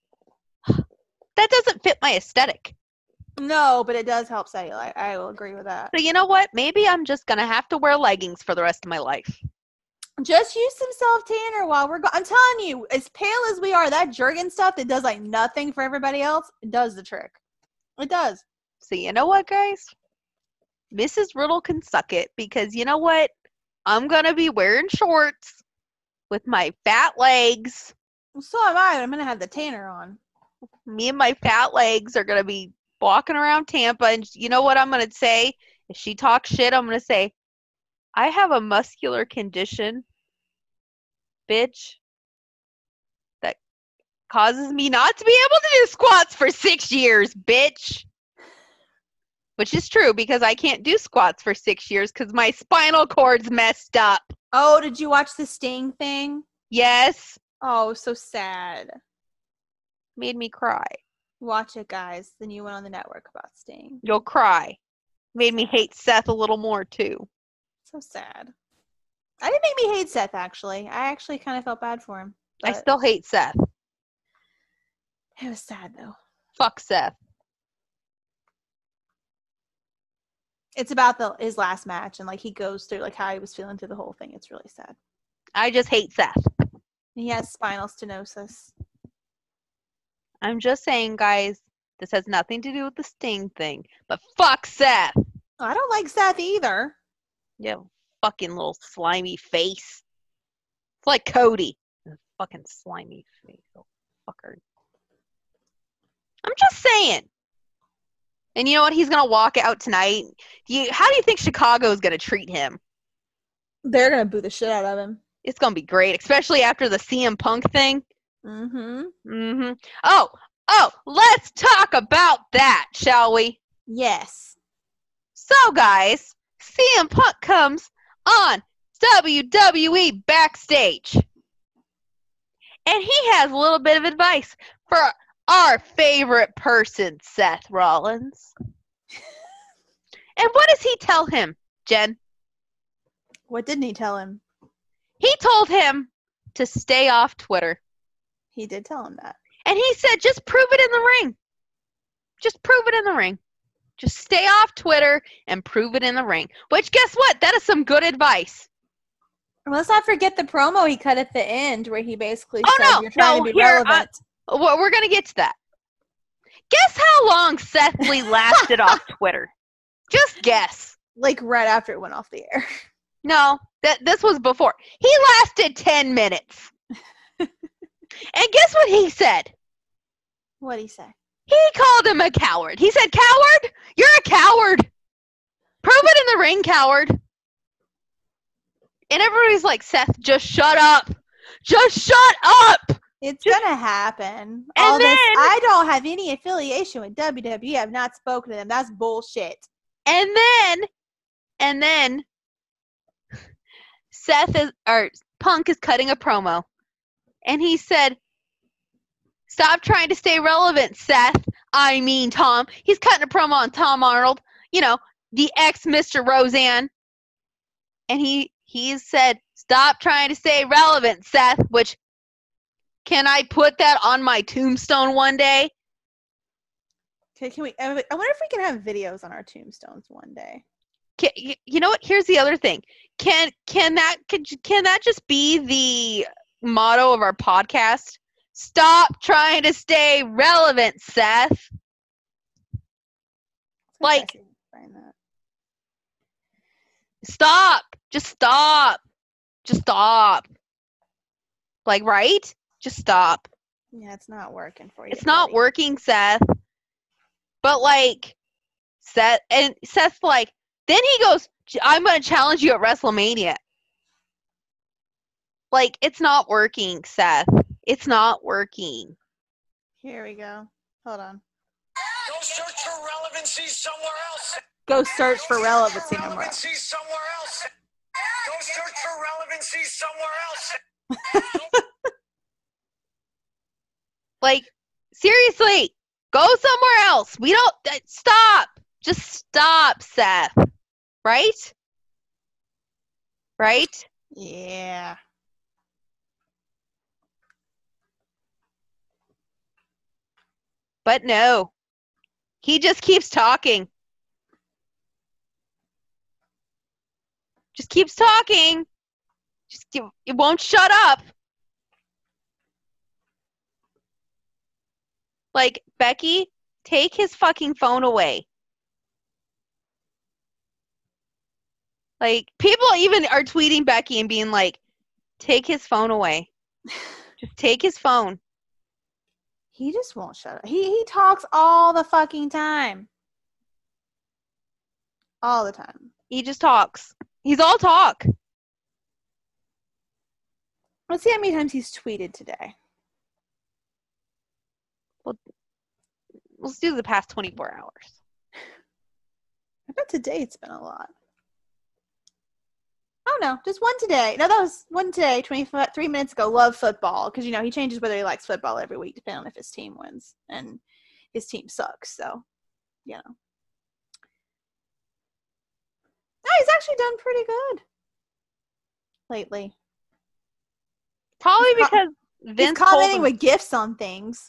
That doesn't fit my aesthetic. No, but it does help cellulite. I will agree with that. So you know what? Maybe I'm just going to have to wear leggings for the rest of my life. Just use some self-tanner while we're I'm telling you, as pale as we are, that Jergens stuff that does like nothing for everybody else, it does the trick. It does. So you know what, guys? Mrs. Riddle can suck it because you know what? I'm going to be wearing shorts with my fat legs. Well, so am I. I'm going to have the tanner on. Me and my fat legs are going to be walking around Tampa. And you know what I'm going to say? If she talks shit, I'm going to say, I have a muscular condition, bitch, that causes me not to be able to do squats for 6 years, bitch. Which is true because I can't do squats for 6 years because my spinal cord's messed up. Oh, did you watch the Sting thing? Yes. Oh, so sad. Made me cry. Watch it, guys. The new one on the network about Sting. You'll cry. Made me hate Seth a little more, too. So sad. I didn't make me hate Seth, actually. I actually kind of felt bad for him. I still hate Seth. It was sad, though. Fuck Seth. It's about his last match, and like he goes through like how he was feeling through the whole thing. It's really sad. I just hate Seth. He has spinal stenosis. I'm just saying, guys, this has nothing to do with the Sting thing. But fuck Seth. Oh, I don't like Seth either. Yeah, fucking little slimy face. It's like Cody. Fucking slimy face. Oh, fucker. I'm just saying. And you know what? He's going to walk out tonight. How do you think Chicago is going to treat him? They're going to boo the shit out of him. It's going to be great, especially after the CM Punk thing. Mm-hmm. Mm-hmm. Oh, let's talk about that, shall we? Yes. So, guys, CM Punk comes on WWE Backstage. And he has a little bit of advice for our favorite person, Seth Rollins. And what does he tell him, Jen? What didn't he tell him? He told him to stay off Twitter. He did tell him that. And he said, just prove it in the ring. Just prove it in the ring. Just stay off Twitter and prove it in the ring. Which, guess what? That is some good advice. Let's not forget the promo he cut at the end where he basically said you're trying to be relevant. We're going to get to that. Guess how long Seth Lee lasted off Twitter? Just guess. Like right after it went off the air. No, this was before. He lasted 10 minutes. And guess what he said? What'd he say? He called him a coward. He said, coward? You're a coward. Prove it in the ring, coward. And everybody's like, Seth, just shut up. Just shut up. It's gonna happen. I don't have any affiliation with WWE. I've not spoken to them. That's bullshit. And then Punk is cutting a promo. And he said, stop trying to stay relevant, Seth. I mean, Tom. He's cutting a promo on Tom Arnold. You know, the ex-Mr. Roseanne. And he said, stop trying to stay relevant, Seth. Which, can I put that on my tombstone one day? Okay, I wonder if we can have videos on our tombstones one day. You know what? Here's the other thing. Can that just be the motto of our podcast? Stop trying to stay relevant, Seth. Like, stop. Just stop. Just stop. Like, right? Just stop. Yeah, it's not working for you. It's not working, Seth. But, like, Seth's like, then he goes, I'm going to challenge you at WrestleMania. Like, it's not working, Seth. It's not working. Here we go. Hold on. Go search for relevancy somewhere else. Go search for relevancy somewhere else. Go search for relevancy somewhere else. Like, seriously, go somewhere else. We don't, stop. Just stop, Seth. Right? Right? Yeah. But no. He just keeps talking. Just keeps talking. It won't shut up. Like, Becky, take his fucking phone away. Like, people even are tweeting Becky and being like, take his phone away. Just take his phone. He just won't shut up. He talks all the fucking time. All the time. He just talks. He's all talk. Let's see how many times he's tweeted today. Well, let's do the past 24 hours. I bet today it's been a lot. Oh, no. Just one today. No, that was one today, 23 minutes ago. Love football. Because, you know, he changes whether he likes football every week, depending on if his team wins. And his team sucks. So, you know. No, he's actually done pretty good lately. Probably because Vince he's commenting with gifts on things.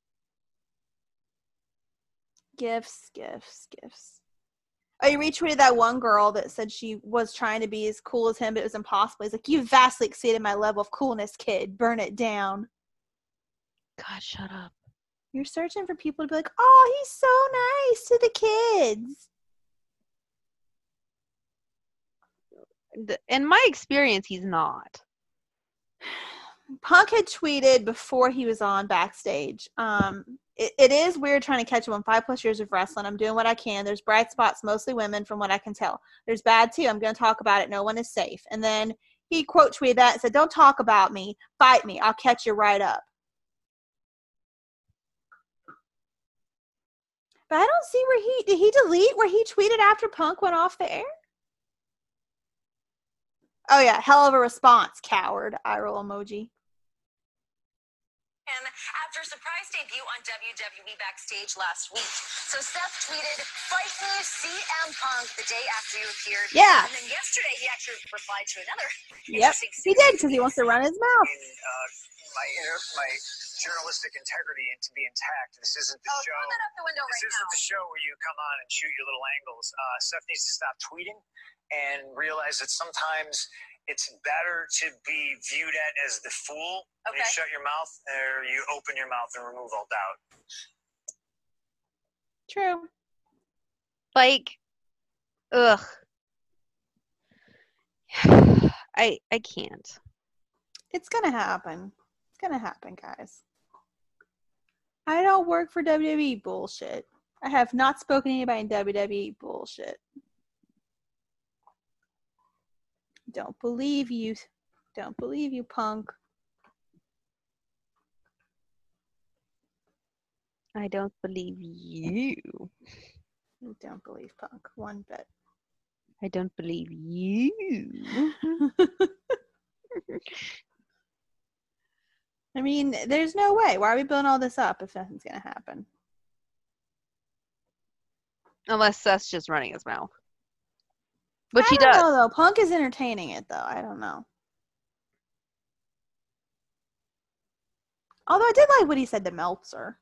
Gifts. Oh, you retweeted that one girl that said she was trying to be as cool as him, but it was impossible. He's like, you vastly exceeded my level of coolness, kid. Burn it down. God, shut up. You're searching for people to be like, oh, he's so nice to the kids. In my experience, he's not. Punk had tweeted before he was on Backstage. It is weird trying to catch up on 5+ years of wrestling. I'm doing what I can. There's bright spots, mostly women from what I can tell. There's bad too. I'm going to talk about it. No one is safe. And then he quote tweeted that and said, don't talk about me. Fight me. I'll catch you right up. But I don't see where did he delete where he tweeted after Punk went off the air? Oh yeah, hell of a response, coward. Eye roll emoji. After a surprise debut on WWE Backstage last week. So Seth tweeted, "Fight me, CM Punk," the day after you appeared. Yeah. And then yesterday he actually replied to another. Yep, he did because he wants to run his mouth. My journalistic integrity and to be intact. This isn't the show. Throw that out the window This right isn't now. the show where you come on and shoot your little angles. Seth needs to stop tweeting and realize that sometimes it's better to be viewed at as the fool. Okay. You shut your mouth, or you open your mouth and remove all doubt. True. Like, ugh. I can't. It's gonna happen. It's gonna happen, guys. I don't work for WWE bullshit. I have not spoken to anybody in WWE bullshit. Don't believe you. Don't believe you, Punk. I don't believe you. I don't believe Punk one bit. I don't believe you. I mean, there's no way. Why are we building all this up if nothing's gonna happen? Unless Seth's just running his mouth. Which he I don't does. know, though. Punk is entertaining it, though. I don't know. Although I did like what he said to Meltzer.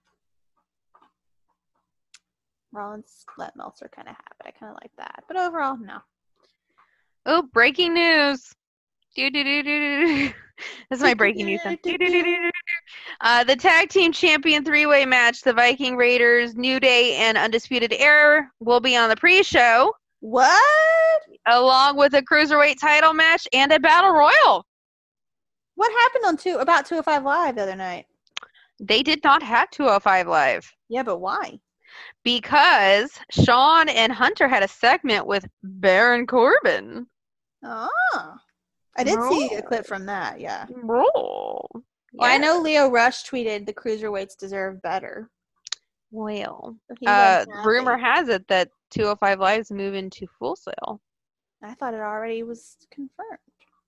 Rollins let Meltzer kind of have it. I kind of like that. But overall, no. Oh, breaking news. Do-do-do-do-do. That's my breaking news. Do-do-do-do-do. The tag team champion three-way match, the Viking Raiders, New Day, and Undisputed Era will be on the pre-show, What? along with a cruiserweight title match and a battle royal. What happened on about 205 Live the other night? They did not have 205 Live Yeah, but why? because Shawn and Hunter had a segment with Baron Corbin. Oh. I did see a clip from that, yeah. Oh. Well, I know Leo Rush tweeted the cruiserweights deserve better. Well, So he wasn't happy. rumor has it that 205 Live's moving to Full Sail. I thought it already was confirmed.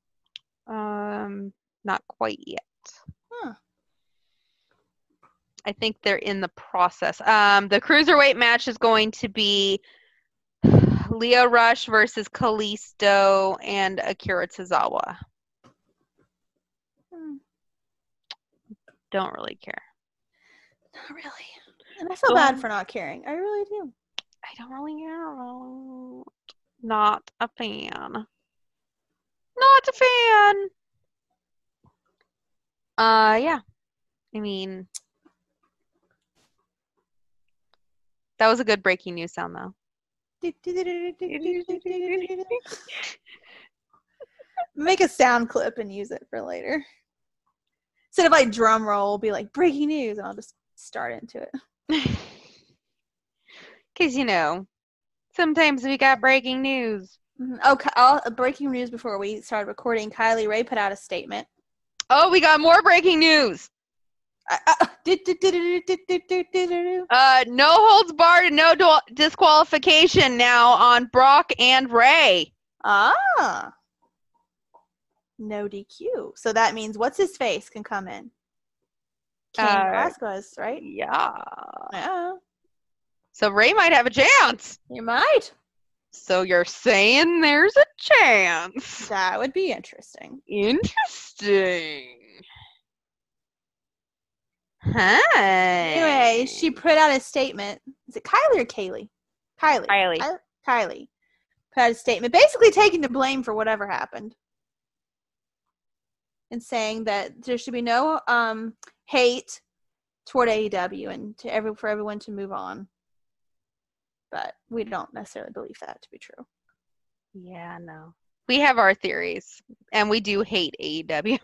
Not quite yet. Huh. I think they're in the process. The cruiserweight match is going to be Leo Rush versus Kalisto and Akira Tozawa. Don't really care. Not really. And I feel bad for not caring. I really do. I don't really care. Not a fan. Not a fan. Yeah. I mean, that was a good breaking news sound, though. Make a sound clip and use it for later. Instead of like drum roll, it'll be like breaking news, and I'll just start into it. Because, sometimes we got breaking news. Oh, breaking news before we started recording. Kylie Ray put out a statement. Oh, we got more breaking news. No holds barred and no disqualification now on Brock and Ray. Ah. No DQ. So that means what's his face can come in. Cain Velasquez, right? Yeah. Yeah. So Ray might have a chance. You might. So you're saying there's a chance. That would be interesting. Interesting. Hi. Anyway, she put out a statement. Is it Kylie or Kaylee? Kylie. Kylie put out a statement basically taking the blame for whatever happened. And saying that there should be no hate toward AEW and for everyone to move on. But we don't necessarily believe that to be true. Yeah, no. We have our theories, and we do hate AEW.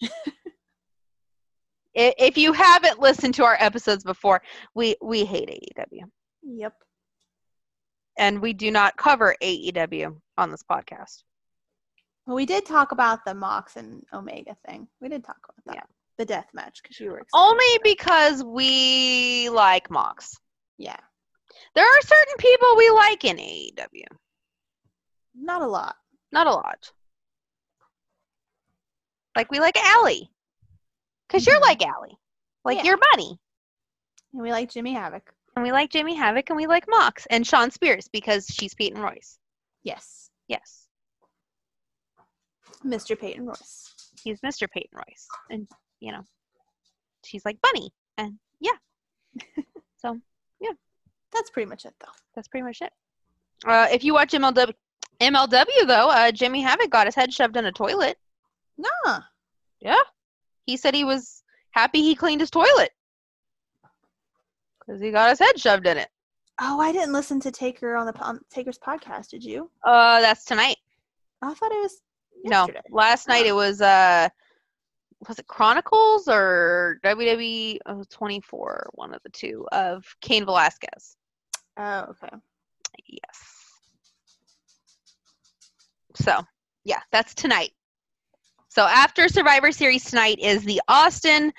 If you haven't listened to our episodes before, we hate AEW. Yep. And we do not cover AEW on this podcast. Well, we did talk about the Mox and Omega thing. We did talk about that. Yeah. The death match, because you were excited. Only because we like Mox. Yeah. There are certain people we like in AEW. Not a lot. Not a lot. Like, we like Allie. Because you're like Allie. Like, Yeah. your buddy. And we like Jimmy Havoc. And we like Jimmy Havoc, and we like Mox. And Sean Spears, because she's Peyton Royce. Yes. Yes. Mr. Peyton Royce. He's Mr. Peyton Royce. And, you know, she's like Bunny. And, yeah. So, yeah. That's pretty much it, though. That's pretty much it. If you watch MLW, though, Jimmy Havoc got his head shoved in a toilet. Nah. Yeah. He said he was happy he cleaned his toilet. Because he got his head shoved in it. Oh, I didn't listen to Taker on Taker's podcast, did you? That's tonight. I thought it was yesterday. No, last night it was it Chronicles or WWE 24, one of the two, of Cain Velasquez. Oh, okay. Yes. So, yeah, that's tonight. So after Survivor Series tonight is the Austin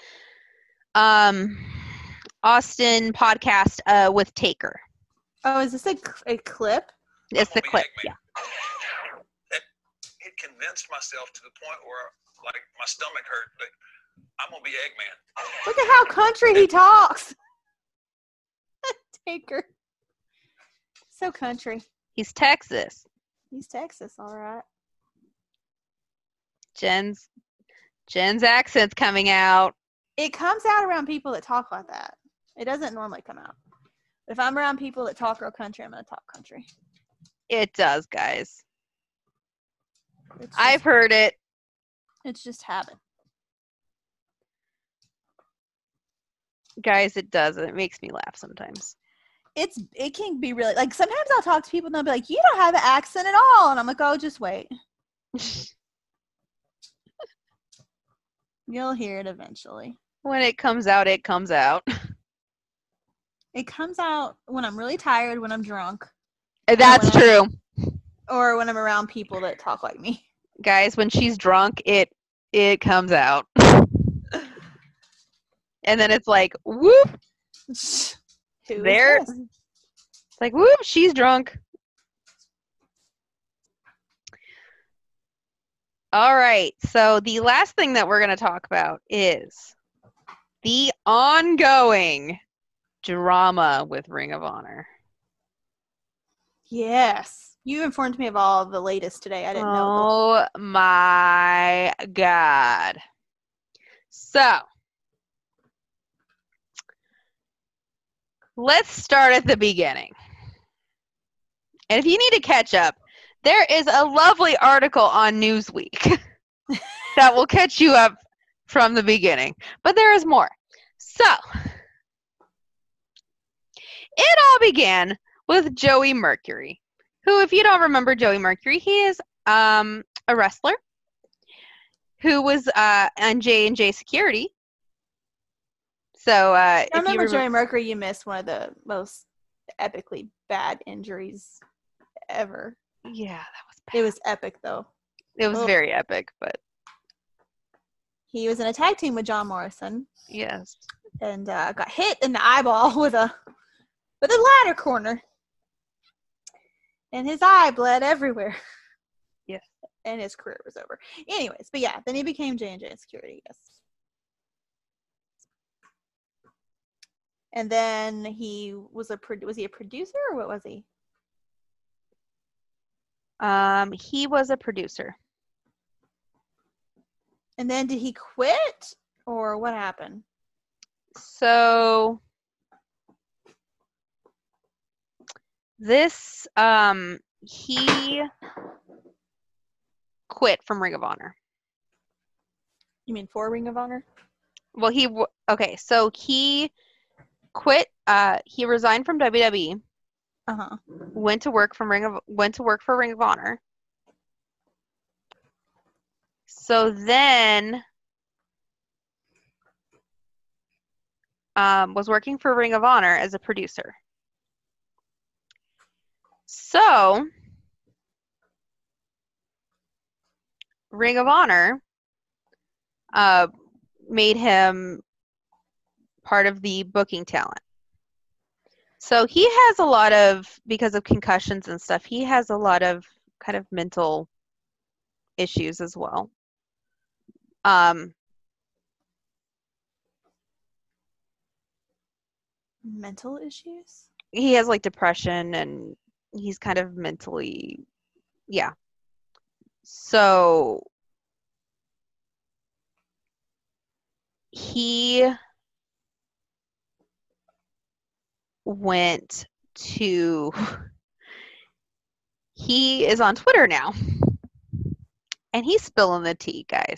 podcast with Taker. Oh, is this a clip? It's the clip, yeah. It convinced myself to the point where, like, my stomach hurt, but I'm going to be Eggman. Look at how country he talks. Taker. So country. He's Texas. He's Texas, all right. Jen's accent's coming out. It comes out around people that talk like that. It doesn't normally come out. If I'm around people that talk real country, I'm going to talk country. It does, guys. I've heard it. It's just habit. Guys, it does. It makes me laugh sometimes. It can be really, like, sometimes I'll talk to people and they'll be like, you don't have an accent at all. And I'm like, oh, just wait. You'll hear it eventually. When it comes out, it comes out. It comes out when I'm really tired, when I'm drunk. That's true. Or when I'm around people that talk like me. Guys, when she's drunk, it comes out. And then it's like, whoop. There. It's like, whoop, she's drunk. All right. So the last thing that we're going to talk about is the ongoing drama with Ring of Honor. Yes. You informed me of all the latest today. I didn't Oh know. my God. So, let's start at the beginning. And if you need to catch up, there is a lovely article on Newsweek that will catch you up from the beginning. But there is more. So, it all began with Joey Mercury, who, if you don't remember Joey Mercury, he is a wrestler who was on J&J Security. So, I remember Joey Mercury, you missed one of the most epically bad injuries ever. Yeah, that was bad. It was epic, though. It was very epic, but he was in a tag team with John Morrison. Yes. And got hit in the eyeball with a ladder corner. And his eye bled everywhere. Yes. And his career was over. Anyways, but yeah, then he became J&J Security, yes. And then he was he a producer or what was he? He was a producer. And then did he quit or what happened? So this he quit from Ring of Honor. You mean for Ring of Honor? Well, so he quit. He resigned from WWE. Went to work for Ring of Honor. So then was working for Ring of Honor as a producer. So Ring of Honor made him part of the booking talent. So he has a lot of, because of concussions and stuff, he has a lot of kind of mental issues as well. Mental issues? He has like depression and he's kind of mentally, yeah. So he went to, he is on Twitter now. And he's spilling the tea, guys.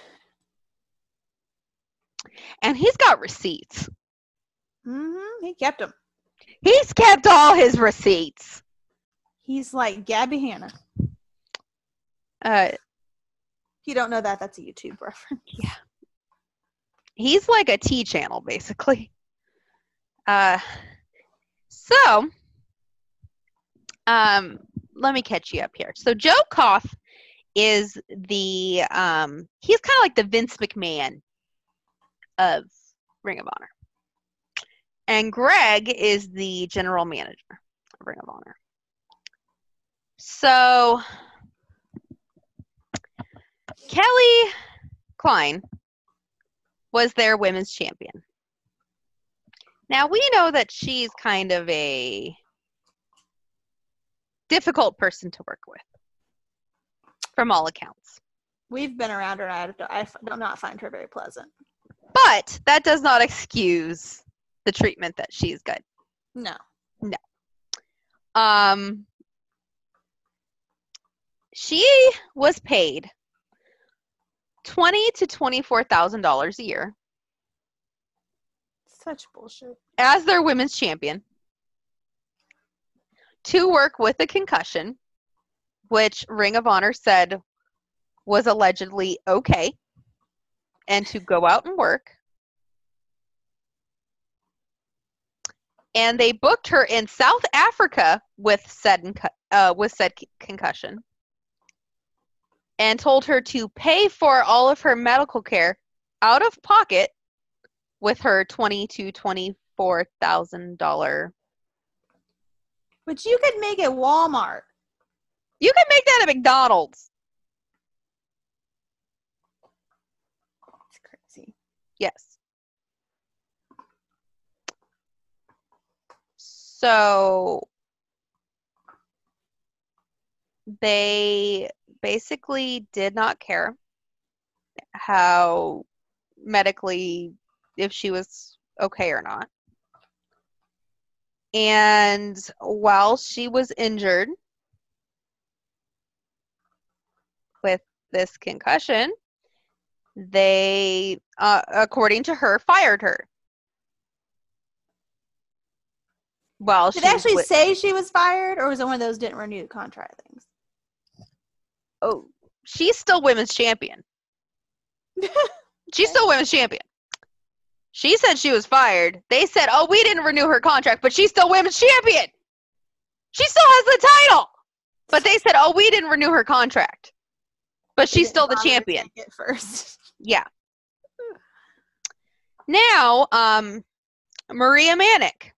And he's got receipts. Mm-hmm. He kept them. He's kept all his receipts. He's like Gabby Hanna. If you don't know that, that's a YouTube reference. Yeah. He's like a T channel, basically. Let me catch you up here. So Joe Koff is the, he's kind of like the Vince McMahon of Ring of Honor. And Greg is the general manager of Ring of Honor. So Kelly Klein was their women's champion. Now we know that she's kind of a difficult person to work with, from all accounts. We've been around her, and I do not find her very pleasant. But that does not excuse the treatment that she's got. No. She was paid $20,000 to $24,000 a year Such bullshit. as their women's champion to work with a concussion, which Ring of Honor said was allegedly okay, and to go out and work. And they booked her in South Africa with said concussion, and told her to pay for all of her medical care out of pocket with her $20,000 to $24,000. Which you could make at Walmart. You can make that at McDonald's. It's crazy. Yes. So they basically did not care how medically, if she was okay or not. And while she was injured with this concussion, they, according to her, fired her. Well, Did it actually say she was fired, or was it one of those didn't renew the contract things? Oh, she's still women's champion. She's still women's champion. She said she was fired. They said, oh, we didn't renew her contract, but she's still women's champion. She still has the title. But they said, oh, we didn't renew her contract, but she's still the champion. Take it first. Yeah. Now, Maria Manic.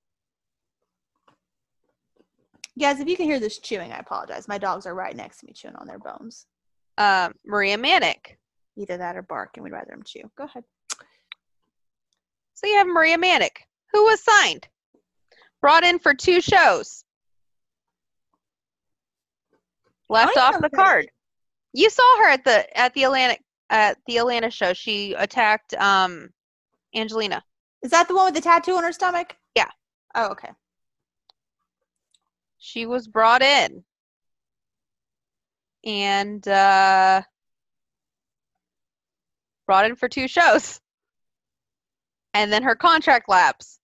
Guys, if you can hear this chewing, I apologize. My dogs are right next to me chewing on their bones. Maria Manic. Either that or bark, and we'd rather them chew. Go ahead. So you have Maria Manic, who was signed, brought in for 2 shows, left off the card. You saw her at the Atlanta show. She attacked Angelina. Is that the one with the tattoo on her stomach? Yeah. Oh, okay. She was brought in and brought in for 2 shows. And then her contract lapsed.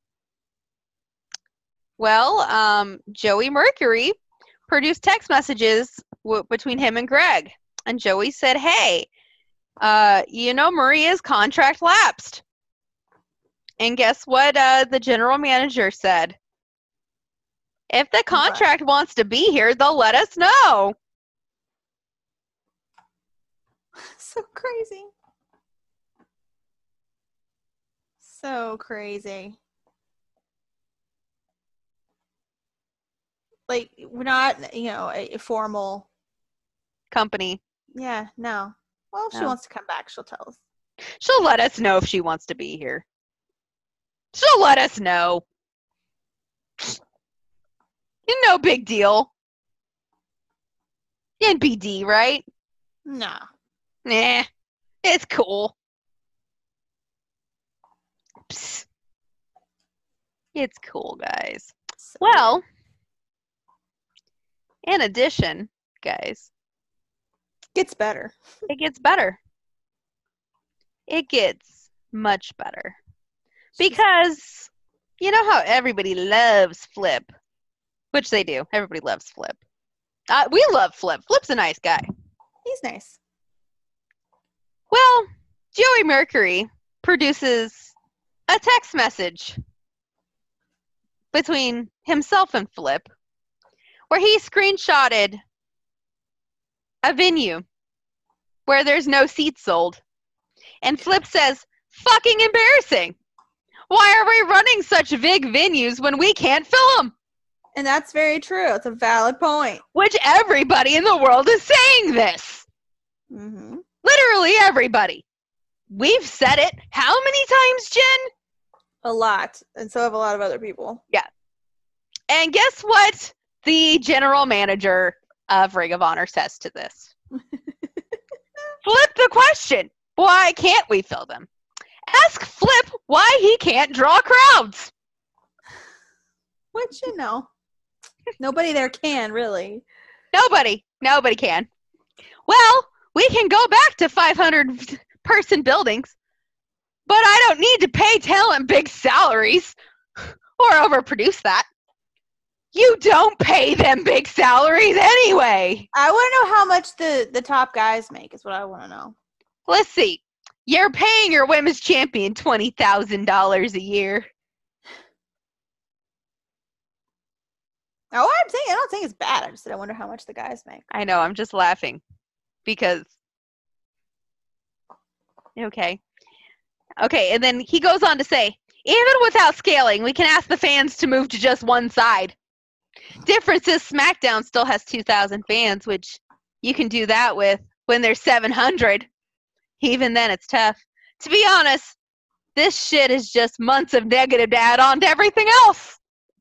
Well, Joey Mercury produced text messages between him and Greg. And Joey said, hey, Maria's contract lapsed. And guess what the general manager said? If the contract wants to be here, they'll let us know. So crazy. So crazy. Like, we're not, a formal company. Yeah, no. Well, if she No. wants to come back, she'll tell us. She'll let us know if she wants to be here. She'll let us know. No big deal. NBD, right? No. Nah, it's cool. Psst. It's cool, guys. So, Well, in addition, guys, gets better. it gets better. It gets much better. Because you know how everybody loves Flip, which they do. Everybody loves Flip. We love Flip. Flip's a nice guy. He's nice. Well, Joey Mercury produces a text message between himself and Flip where he screenshotted a venue where there's no seats sold. And Flip says, "Fucking embarrassing. Why are we running such big venues when we can't fill them?" And that's very true. It's a valid point. Which everybody in the world is saying this. Mm-hmm. Literally everybody. We've said it how many times, Jen? A lot. And so have a lot of other people. And guess what the general manager of Ring of Honor says to this? Flip the question. Why can't we fill them? Ask Flip why he can't draw crowds. Which, nobody there can, really. Nobody can. Well, we can go back to 500-person buildings, but I don't need to pay talent big salaries or overproduce that. You don't pay them big salaries anyway. I want to know how much the top guys make is what I want to know. Let's see. You're paying your women's champion $20,000 a year. Oh, I don't think it's bad. I just said I wonder how much the guys make. I know, I'm just laughing because okay, and then he goes on to say, even without scaling, we can ask the fans to move to just one side. Difference is SmackDown still has 2,000 fans, which you can do that with when there's 700. Even then, it's tough. To be honest, this shit is just months of negative to add on to everything else.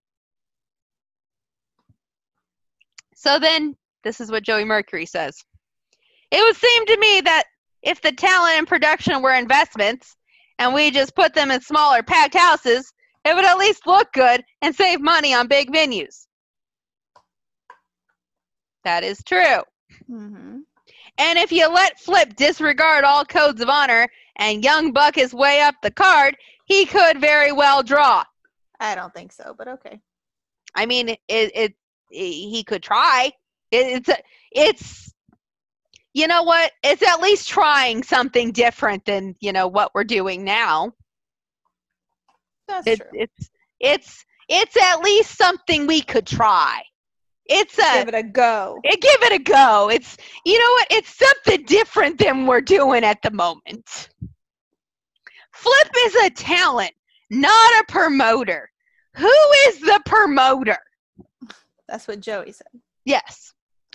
So then, this is what Joey Mercury says. It would seem to me that if the talent and production were investments, and we just put them in smaller packed houses, it would at least look good and save money on big venues. That is true. Mm-hmm. And if you let Flip disregard all codes of honor and Young Buck his way up the card, he could very well draw. I don't think so, but okay. I mean, he could try. It's you know what? It's at least trying something different than, what we're doing now. That's true. It's at least something we could try. Give it a go. Give it a go. It's, you know what? It's something different than we're doing at the moment. Flip is a talent, not a promoter. Who is the promoter? That's what Joey said. Yes.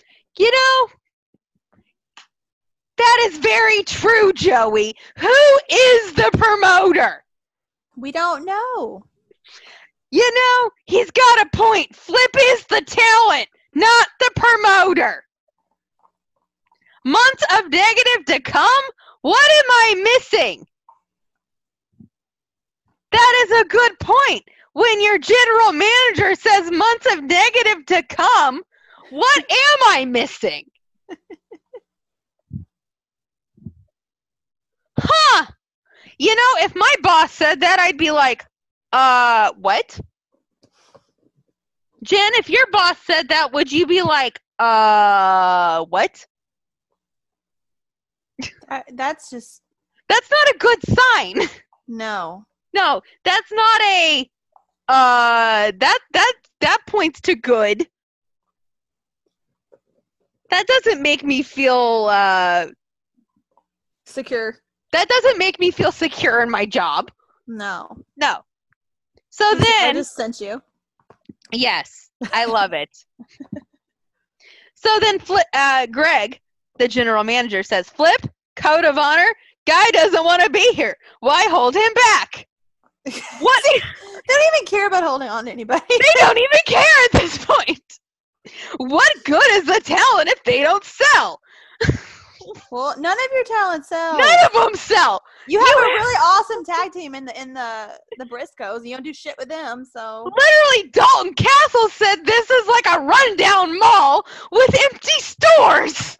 That is very true, Joey. Who is the promoter? We don't know. He's got a point. Flip is the talent, not the promoter. Months of negative to come? What am I missing? That is a good point. When your general manager says months of negative to come, what am I missing? Huh. If my boss said that, I'd be like, what? Jen, if your boss said that, would you be like, what? That's not a good sign. No. No, that's not a, that points to good. That doesn't make me feel, secure. That doesn't make me feel secure in my job. No. So then, I just sent you. Yes, I love it. So then Greg, the general manager, says, Flip, code of honor, guy doesn't want to be here. Why hold him back? What? They don't even care about holding on to anybody. They don't even care at this point. What good is the talent if they don't sell? Well, none of your talent sells. None of them sell. You have a really awesome tag team in the Briscoes. You don't do shit with them, so. Literally, Dalton Castle said this is like a rundown mall with empty stores.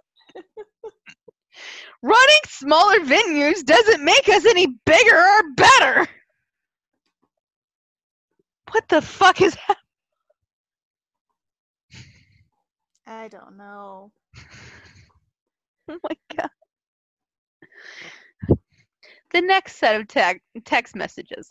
Running smaller venues doesn't make us any bigger or better. What the fuck is happening? I don't know. Oh my god. The next set of text messages.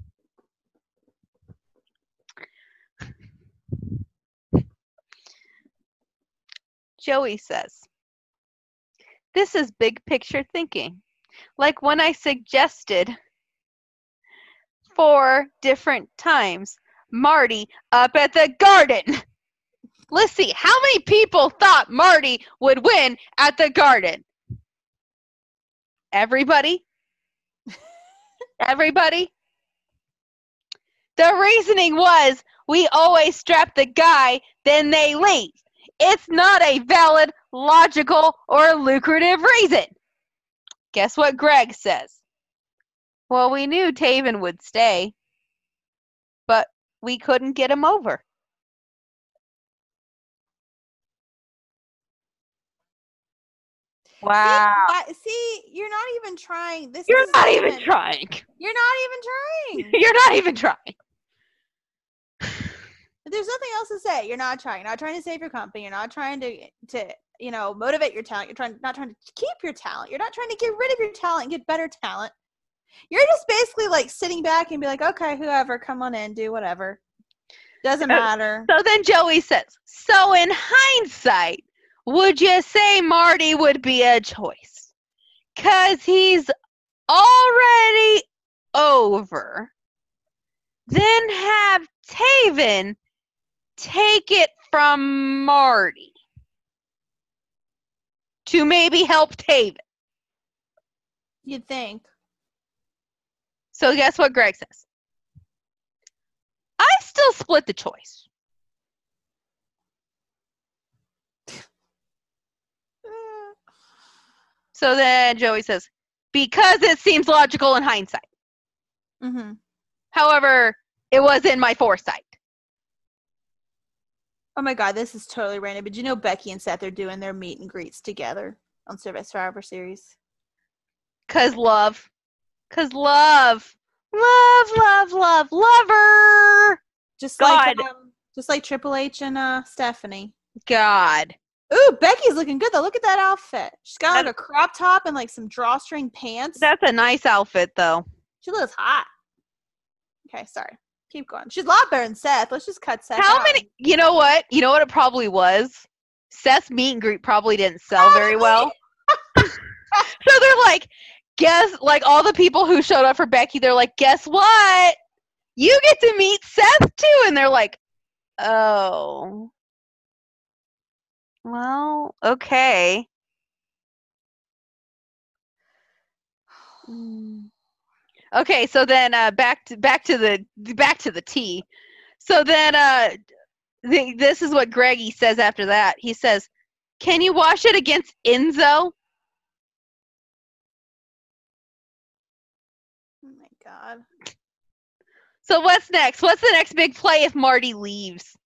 Joey says, this is big picture thinking. Like when I suggested 4 different times Marty up at the Garden. Let's see, how many people thought Marty would win at the Garden? Everybody? Everybody? The reasoning was, we always strap the guy, then they leave. It's not a valid, logical, or lucrative reason. Guess what Greg says? Well, we knew Taven would stay, but we couldn't get him over. Wow. See, you're not even trying. You're not even trying. You're not even trying. You're not even trying. There's nothing else to say. You're not trying. You're not trying to save your company. You're not trying to motivate your talent. You're not trying to keep your talent. You're not trying to get rid of your talent and get better talent. You're just basically like sitting back and be like, okay, whoever, come on in, do whatever. Doesn't matter. So then Joey says, so in hindsight, would you say Marty would be a choice? 'Cause he's already over. Then have Taven take it from Marty to maybe help Taven. You'd think. So guess what Greg says? I still split the choice. So then Joey says, because it seems logical in hindsight. Mm-hmm. However, it was in my foresight. Oh my god, this is totally random. But you know Becky and Seth are doing their meet and greets together on Survivor Series? Cause love. Cause love. Love her. Just God. like Triple H and Stephanie. God. Ooh, Becky's looking good though. Look at that outfit. She's got like a crop top and like some drawstring pants. That's a nice outfit though. She looks hot. Okay, sorry. Keep going. She's a lot better than Seth. Let's just cut Seth How out. many? You know what? You know what it probably was? Seth's meet and greet probably didn't sell very well. So they're like, guess, like all the people who showed up for Becky, they're like, guess what? You get to meet Seth too. And they're like, oh. Well, okay. Okay, so then back to the tea. So then this is what Greggy says after that. He says, "Can you wash it against Enzo?" Oh my god. So what's next? What's the next big play if Marty leaves?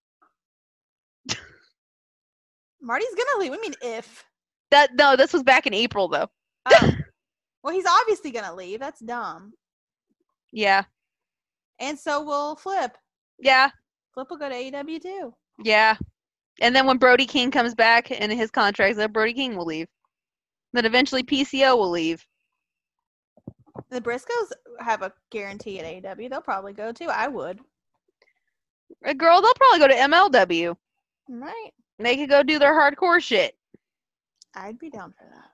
Marty's gonna leave. What do you mean if? No, this was back in April though. Well, he's obviously gonna leave. That's dumb. Yeah. And so will Flip. Yeah. Flip will go to AEW too. Yeah. And then when Brody King comes back in his contract, then Brody King will leave. Then eventually PCO will leave. The Briscoes have a guarantee at AEW. They'll probably go too. I would. Girl, they'll probably go to MLW. Right. They could go do their hardcore shit. I'd be down for that.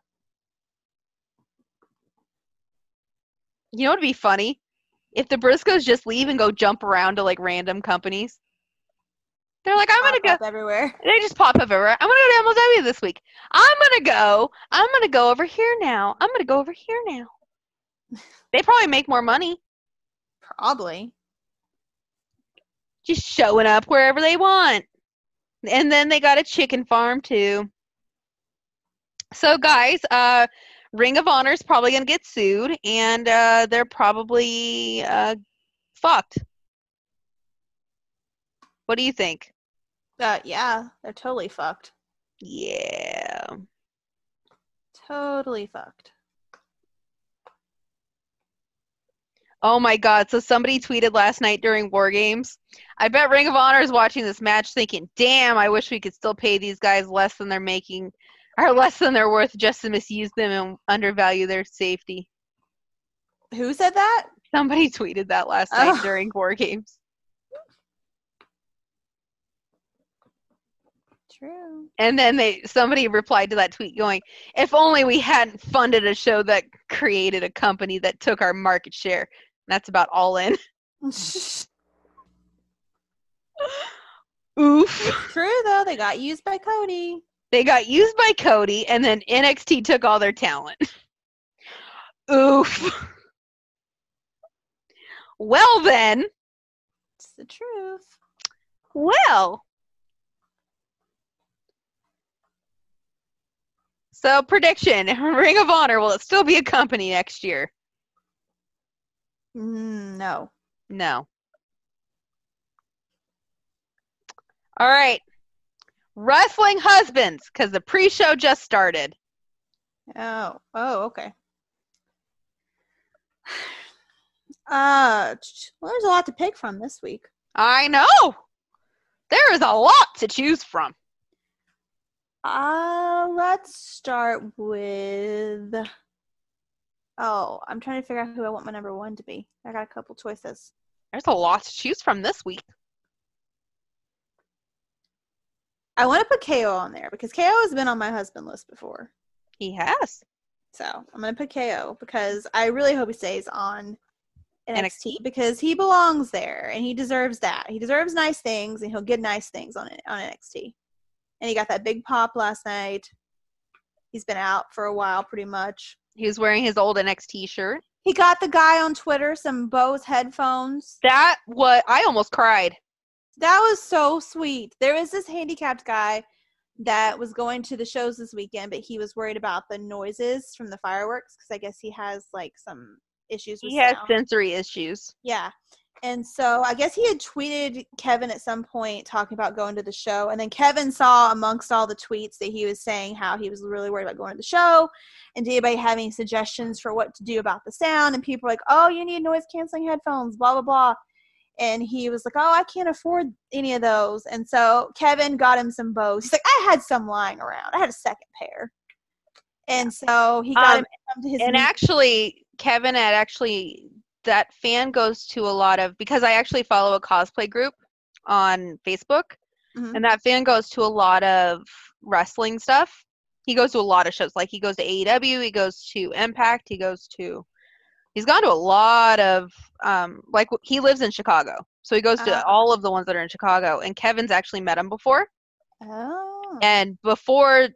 You know what would be funny? If the Briscoes just leave and go jump around to like random companies. They're like, I'm Pop gonna go. up everywhere. They just pop up everywhere. I'm gonna go to MLW this week. I'm gonna go over here now. I'm gonna go over here now. They probably make more money Probably. just showing up wherever they want. And then they got a chicken farm too. So guys, Ring of Honor is probably gonna get sued, and they're probably fucked. What do you think? Yeah, they're totally fucked. Yeah. Totally fucked. Oh my god, so somebody tweeted last night during War Games. I bet Ring of Honor is watching this match thinking, damn, I wish we could still pay these guys less than they're making, or less than they're worth just to misuse them and undervalue their safety. Who said that? Somebody tweeted that last night during War Games. True. And then somebody replied to that tweet going, if only we hadn't funded a show that created a company that took our market share. And that's about All In. Oof. True, though. They got used by Cody. They got used by Cody, and then NXT took all their talent. Oof. Well, then. It's the truth. Well. So, prediction. Ring of Honor, will it still be a company next year? No. No. All right. Wrestling Husbands, because the pre-show just started. Oh, okay. Well, there's a lot to pick from this week. I know. There is a lot to choose from. Let's start with. Oh, I'm trying to figure out who I want my number one to be. I got a couple choices. There's a lot to choose from this week. I want to put KO on there because KO has been on my husband list before. He has. So I'm going to put KO because I really hope he stays on NXT because he belongs there and he deserves that. He deserves nice things and he'll get nice things on NXT. And he got that big pop last night. He's been out for a while pretty much. He was wearing his old NXT shirt. He got the guy on Twitter some Bose headphones. I almost cried. That was so sweet. There was this handicapped guy that was going to the shows this weekend, but he was worried about the noises from the fireworks because I guess he has like some issues with sound. He has sensory issues. Yeah. And so I guess he had tweeted Kevin at some point talking about going to the show. And then Kevin saw amongst all the tweets that he was saying how he was really worried about going to the show. And did anybody have any suggestions for what to do about the sound? And people were like, oh, you need noise canceling headphones, blah, blah, blah. And he was like, oh, I can't afford any of those. And so Kevin got him some Bose. He's like, I had some lying around. I had a second pair. And so he got him to his And actually, Kevin had that fan goes to a lot of, because I actually follow a cosplay group on Facebook, and that fan goes to a lot of wrestling stuff. He goes to a lot of shows. Like, he goes to AEW, he goes to Impact, he's gone to a lot of, like, he lives in Chicago. So he goes to all of the ones that are in Chicago, and Kevin's actually met him before. Oh. And before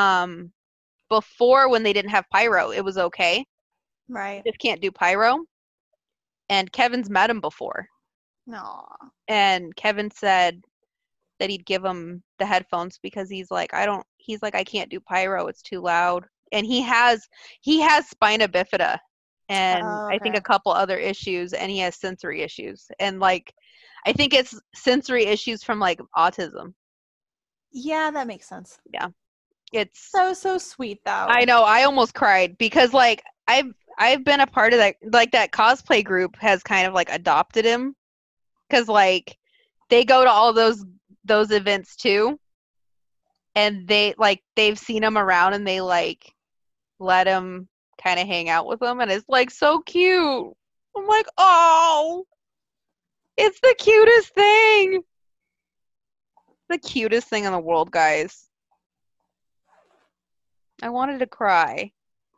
when they didn't have pyro, it was okay. Right. Just can't do pyro. And Kevin's met him before. No. And Kevin said that he'd give him the headphones because he's like, I can't do pyro, it's too loud. And he has spina bifida and I think a couple other issues, and he has sensory issues. And like, I think it's sensory issues from like autism. Yeah, that makes sense. Yeah. It's so sweet though. I know, I almost cried because like I've been a part of that, like that cosplay group has kind of like adopted him because like they go to all those events too, and they've seen him around and they like let him kind of hang out with them, and it's like so cute. I'm like, oh, it's the cutest thing. The cutest thing in the world, guys. I wanted to cry.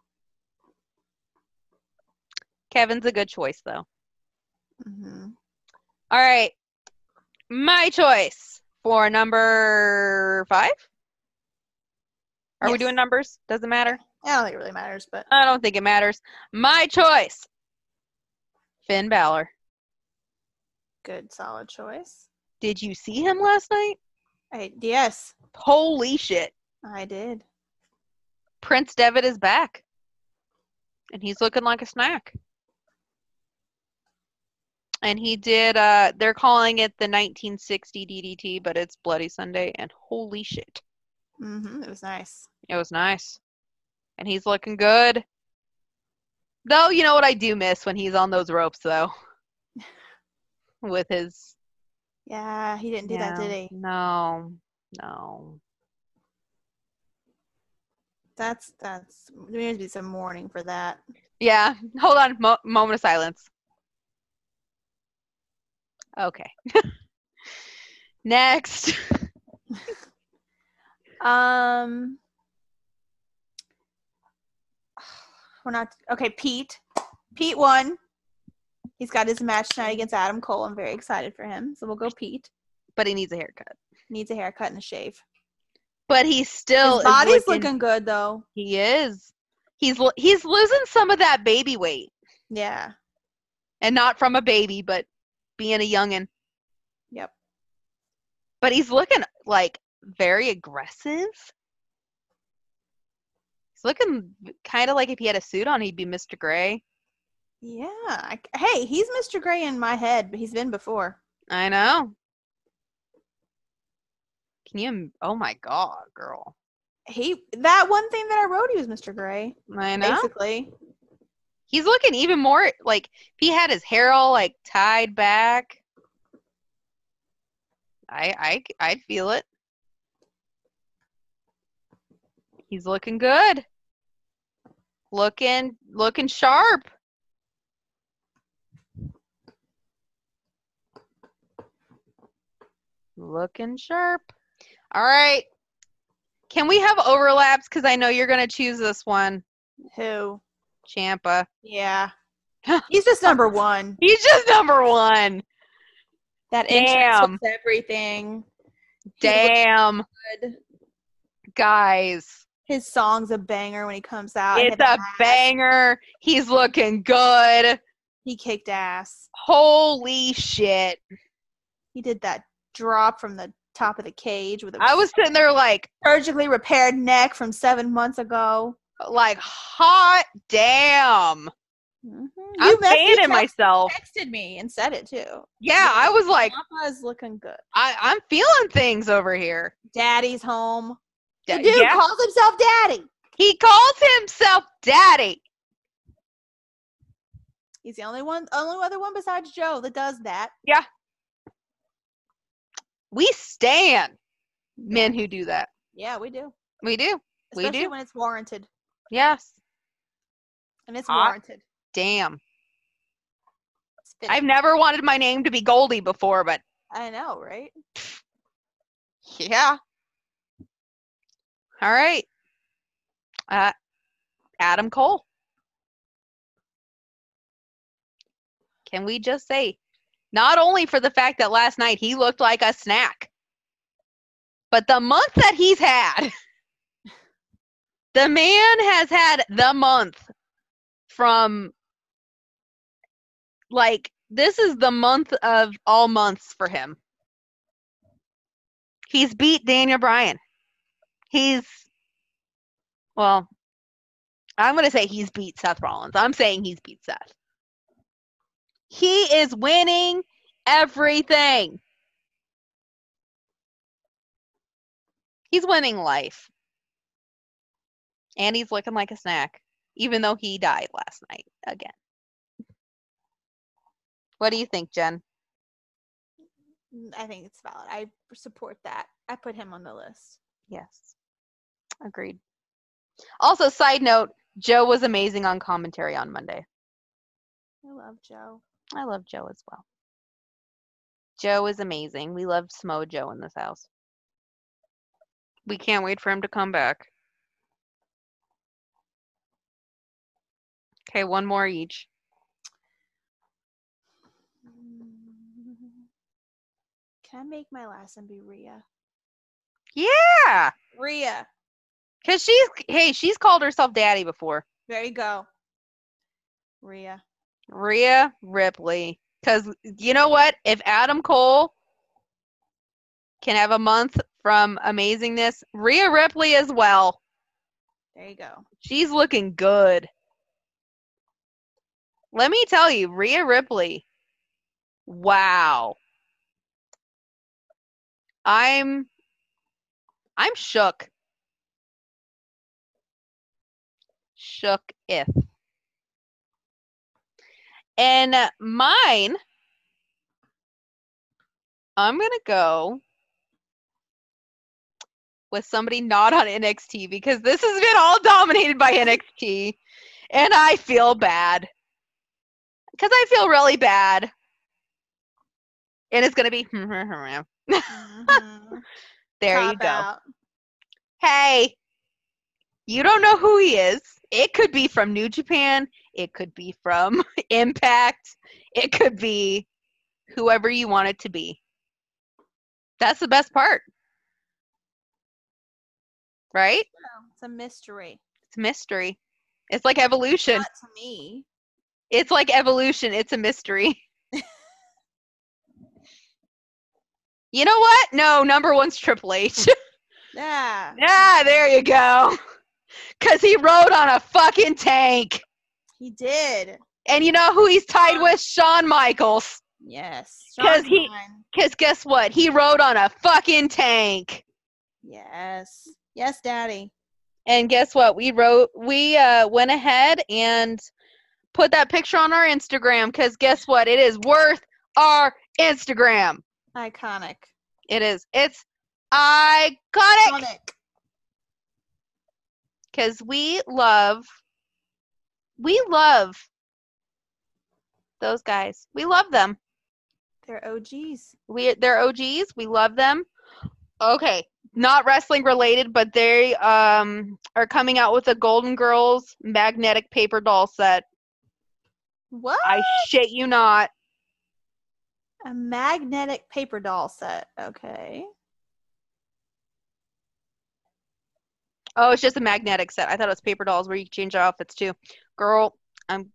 Kevin's a good choice, though. Mm-hmm. All right. My choice for number 5. Are we Yes. doing numbers? Doesn't matter. I don't think it really matters, but I don't think it matters. My choice. Finn Balor. good, solid choice. Did you see him last night? Yes, Holy shit. I did. Prince Devitt is back. And he's looking like a snack. And he did, they're calling it the 1960 DDT, but it's Bloody Sunday, and holy shit. It was nice. It was nice. And he's looking good. Though, you know what I do miss when he's on those ropes, though? With his... Yeah, he didn't do that, did he? No. There needs to be some mourning for that. Yeah, hold on. Moment of silence. Okay. Next. We're not okay. Pete won. He's got his match tonight against Adam Cole. I'm very excited for him. So we'll go Pete. But he needs a haircut. Needs a haircut and a shave. But he still his body's looking good though. He is. He's losing some of that baby weight. Yeah. And not from a baby, but being a youngin'. Yep. But he's looking like very aggressive. He's looking kind of like if he had a suit on, he'd be Mr. Gray. Yeah. Hey, he's Mr. Gray in my head, but he's been before. I know. Can you? Oh my God, girl. That one thing that I wrote, he was Mr. Gray. I know. Basically. He's looking even more like if he had his hair all like tied back. I'd feel it. He's looking good. Looking sharp. Looking sharp. All right. Can we have overlaps? Because I know you're going to choose this one. Who? Ciampa. Yeah. He's just number one. He's just number one. That Damn. entrance was everything. Damn. Good. Guys. His song's a banger when he comes out. It's a banger. He's looking good. He kicked ass. Holy shit. He did that drop from the top of the cage with I was sitting there like surgically repaired neck from 7 months ago. Like hot damn. Mm-hmm. I'm saying it myself. Texted me and said it too. Yeah, I was like, Ciampa's looking good. I'm feeling things over here. Daddy's home. The dude calls himself Daddy. He calls himself Daddy. He's the only other one besides Joe that does that. Yeah. We stand men who do that. Yeah, we do. We do. Especially when it's warranted. Yes. And it's warranted. Damn. I've never wanted my name to be Goldie before, but I know, right? Yeah. All right. Adam Cole. Can we just say, not only for the fact that last night he looked like a snack, but the month that he's had, the man has had the month from, like, this is the month of all months for him. He's beat Daniel Bryan. I'm going to say he's beat Seth Rollins. I'm saying he's beat Seth. He is winning everything. He's winning life. And he's looking like a snack, even though he died last night again. What do you think, Jen? I think it's valid. I support that. I put him on the list. Yes. Agreed. Also, side note, Joe was amazing on commentary on Monday. I love Joe. I love Joe as well. Joe is amazing. We love Smo Joe in this house. We can't wait for him to come back. Okay, one more each. Can I make my last one be Rhea? Yeah. Rhea. Because she's called herself daddy before. There you go. Rhea. Rhea Ripley. Because you know what? If Adam Cole can have a month from amazingness, Rhea Ripley as well. There you go. She's looking good. Let me tell you, Rhea Ripley. Wow. I'm shook. Shook if. And mine, I'm going to go with somebody not on NXT because this has been all dominated by NXT. And I feel bad. Because I feel really bad. And it's going to be. There you go. Out. Hey, you don't know who he is. It could be from New Japan. It could be from Impact. It could be whoever you want it to be. That's the best part. Right? It's a mystery. It's mystery. It's like evolution. Not to me. It's like evolution. It's a mystery. You know what? No, number one's Triple H. Yeah. Yeah, there you go. Because he rode on a fucking tank. He did. And you know who he's tied with? Shawn Michaels. Yes. Because guess what? He rode on a fucking tank. Yes. Yes, Daddy. And guess what? We went ahead and put that picture on our Instagram because guess what? It is worth our Instagram. Iconic. It is. It's iconic. Because we love those guys. We love them. They're OGs. They're OGs. We love them. Okay, not wrestling related, but they are coming out with a Golden Girls magnetic paper doll set. What? I shit you not. A magnetic paper doll set. Okay. Oh, it's just a magnetic set. I thought it was paper dolls where you can change their outfits too. Girl, I'm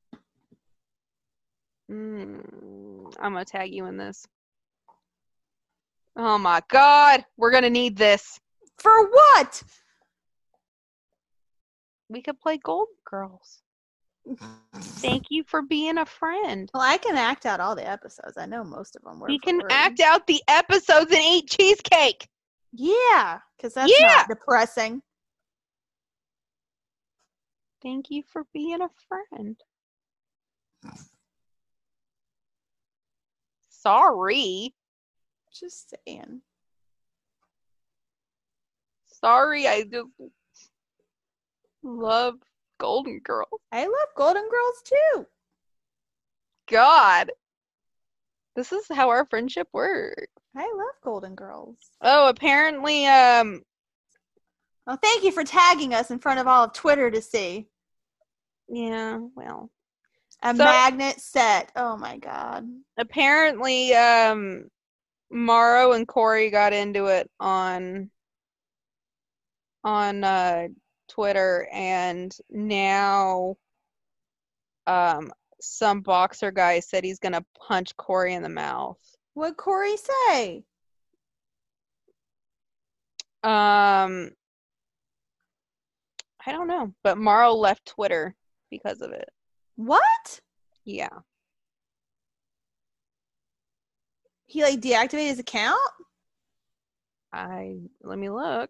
gonna tag you in this. Oh my god, we're gonna need this. For what? We could play Golden Girls. Thank you for being a friend. Well, I can act out all the episodes. I know most of them were. We can act out the episodes and eat cheesecake. Yeah, because that's not depressing. Thank you for being a friend. Sorry. Just saying. Sorry, I just love Golden Girls. I love Golden Girls too. God. This is how our friendship works. I love Golden Girls. Oh, apparently, Well, thank you for tagging us in front of all of Twitter to see. Yeah, well. A magnet set. Oh my god. Apparently, Morrow and Corey got into it on Twitter, and now some boxer guy said he's gonna punch Corey in the mouth. What'd Corey say? I don't know, but Morrow left Twitter because of it. What? Yeah. He deactivated his account? Let me look.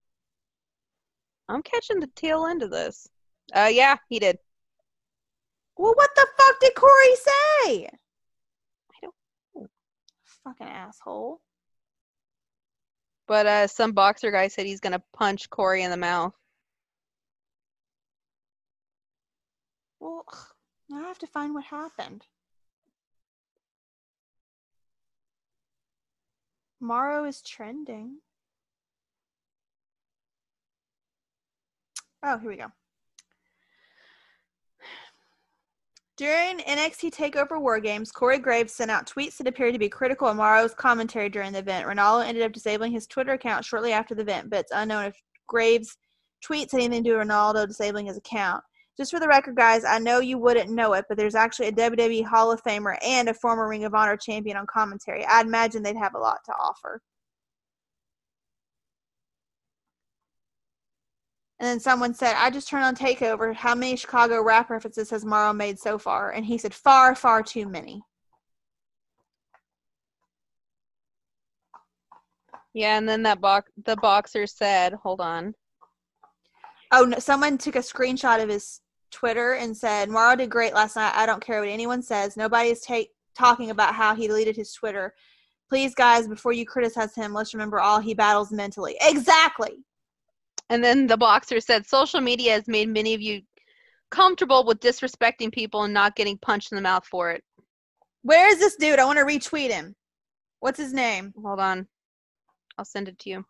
I'm catching the tail end of this. Yeah, he did. Well, what the fuck did Corey say? I don't know. Fucking asshole. But some boxer guy said he's gonna punch Corey in the mouth. Well, now I have to find what happened. Morrow is trending. Oh, here we go. During NXT TakeOver War Games, Corey Graves sent out tweets that appeared to be critical of Morrow's commentary during the event. Ronaldo ended up disabling his Twitter account shortly after the event, but it's unknown if Graves' tweets had anything to do with Ronaldo disabling his account. Just for the record, guys, I know you wouldn't know it, but there's actually a WWE Hall of Famer and a former Ring of Honor champion on commentary. I'd imagine they'd have a lot to offer. And then someone said, I just turned on TakeOver. How many Chicago rap references has Morrow made so far? And he said, far, far too many. Yeah, and then the boxer said, hold on. Oh, no, someone took a screenshot of his Twitter and said, Morrow did great last night. I don't care what anyone says. Nobody's talking about how he deleted his Twitter. Please, guys, before you criticize him, let's remember all he battles mentally. Exactly. And then the boxer said, social media has made many of you comfortable with disrespecting people and not getting punched in the mouth for it. Where is this dude? I want to retweet him. What's his name? Hold on. I'll send it to you.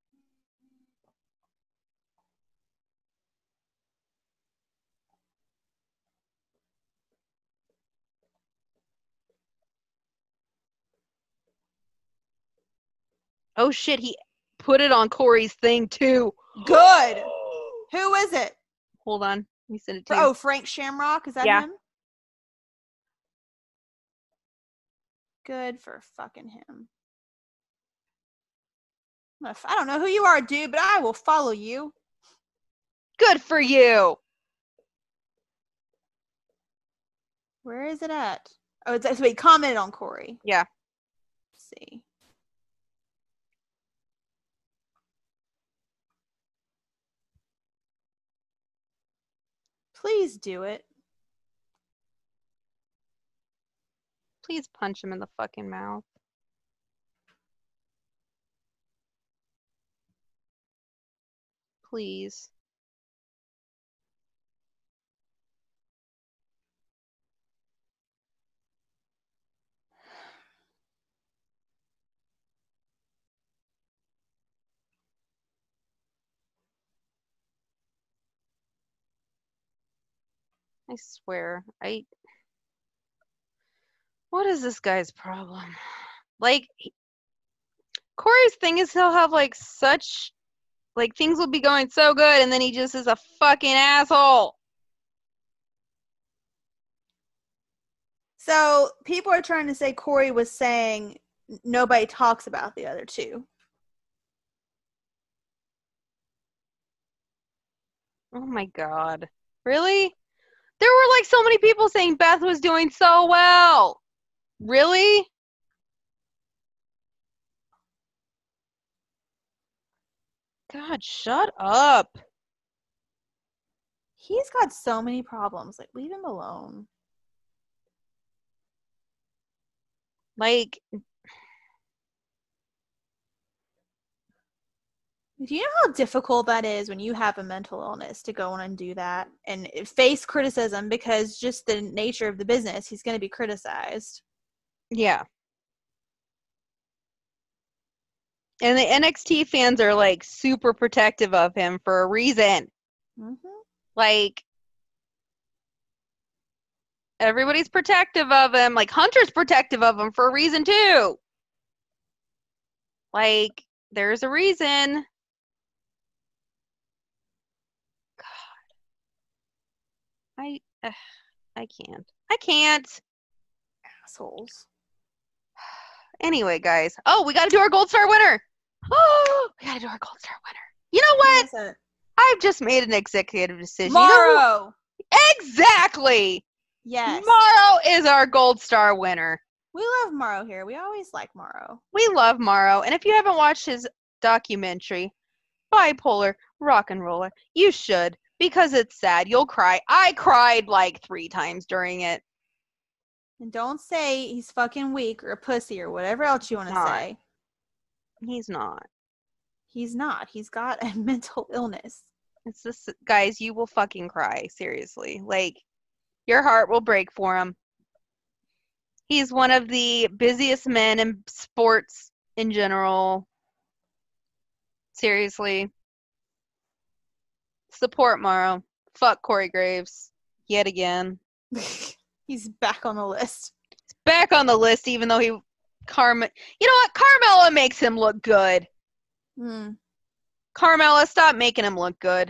Oh, shit. He put it on Corey's thing, too. Good. Who is it? Hold on. Let me send it to you. Oh, Frank Shamrock. Is that Yeah. him? Good for fucking him. I don't know who you are, dude, but I will follow you. Good for you. Where is it at? Oh, it's so he commented on Corey. Yeah. Let's see. Please do it. Please punch him in the fucking mouth. Please. I swear. What is this guy's problem? Like, Corey's thing is he'll have, like, such, like, things will be going so good, and then he just is a fucking asshole. So people are trying to say Corey was saying nobody talks about the other two. Oh my god. Really? There were, like, so many people saying Beth was doing so well. Really? God, shut up. He's got so many problems. Like, leave him alone. Like, do you know how difficult that is when you have a mental illness to go on and do that and face criticism because just the nature of the business, he's going to be criticized. yeah. And the NXT fans are, like, super protective of him for a reason. Mm-hmm. Like, everybody's protective of him. Like, Hunter's protective of him for a reason, too. Like, there's a reason. God. I can't. Assholes. Anyway, guys. Oh, we got to do our Gold Star winner. Oh, we got to do our Gold Star winner. You know what? Who is it? I've just made an executive decision. Morrow. Exactly. Yes. Morrow is our Gold Star winner. We love Morrow here. We always like Morrow. We love Morrow. And if you haven't watched his documentary, Bipolar Rock and Roller, you should, because it's sad. You'll cry. I cried like 3 times during it. And don't say he's fucking weak or a pussy or whatever else you want to say. He's not. He's not. He's got a mental illness. It's just, guys, you will fucking cry. Seriously. Like, your heart will break for him. He's one of the busiest men in sports in general. Seriously. Support Morrow. Fuck Corey Graves. Yet again. He's back on the list. Back on the list, even though You know what? Carmella makes him look good. Carmella, stop making him look good.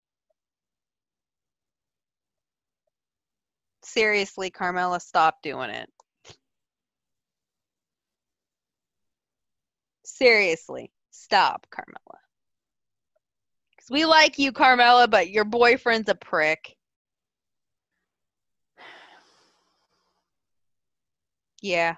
Seriously, Carmella, stop doing it. Seriously, stop, Carmella. Because we like you, Carmella, but your boyfriend's a prick. Yeah.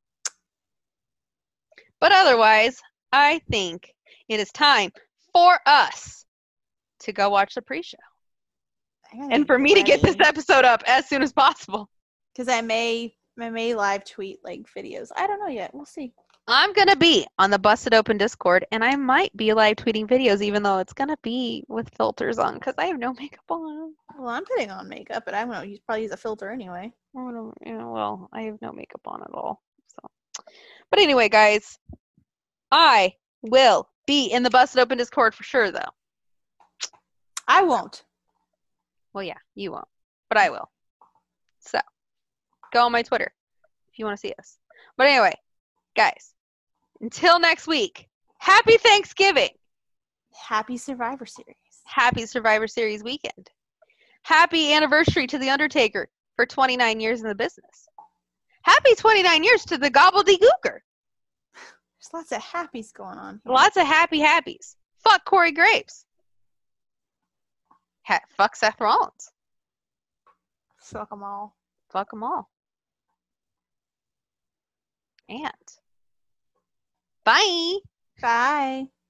But otherwise, I think it is time for us to go watch the pre-show. And for me to get this episode up as soon as possible. Because I may live tweet like videos. I don't know yet. We'll see. I'm going to be on the Busted Open Discord, and I might be live tweeting videos, even though it's going to be with filters on, because I have no makeup on. Well, I'm putting on makeup, but I'm going to probably use a filter anyway. Well, I have no makeup on at all. So, but anyway, guys, I will be in the Busted Open Discord for sure, though. I won't. Well, yeah, you won't, but I will. So, go on my Twitter if you want to see us. But anyway, guys, until next week, happy Thanksgiving. Happy Survivor Series. Happy Survivor Series weekend. Happy anniversary to The Undertaker for 29 years in the business. Happy 29 years to the Gobbledygooker. There's lots of happies going on here. Lots of happies. Fuck Corey Graves. Fuck Seth Rollins. Fuck them all. Fuck them all. And bye. Bye.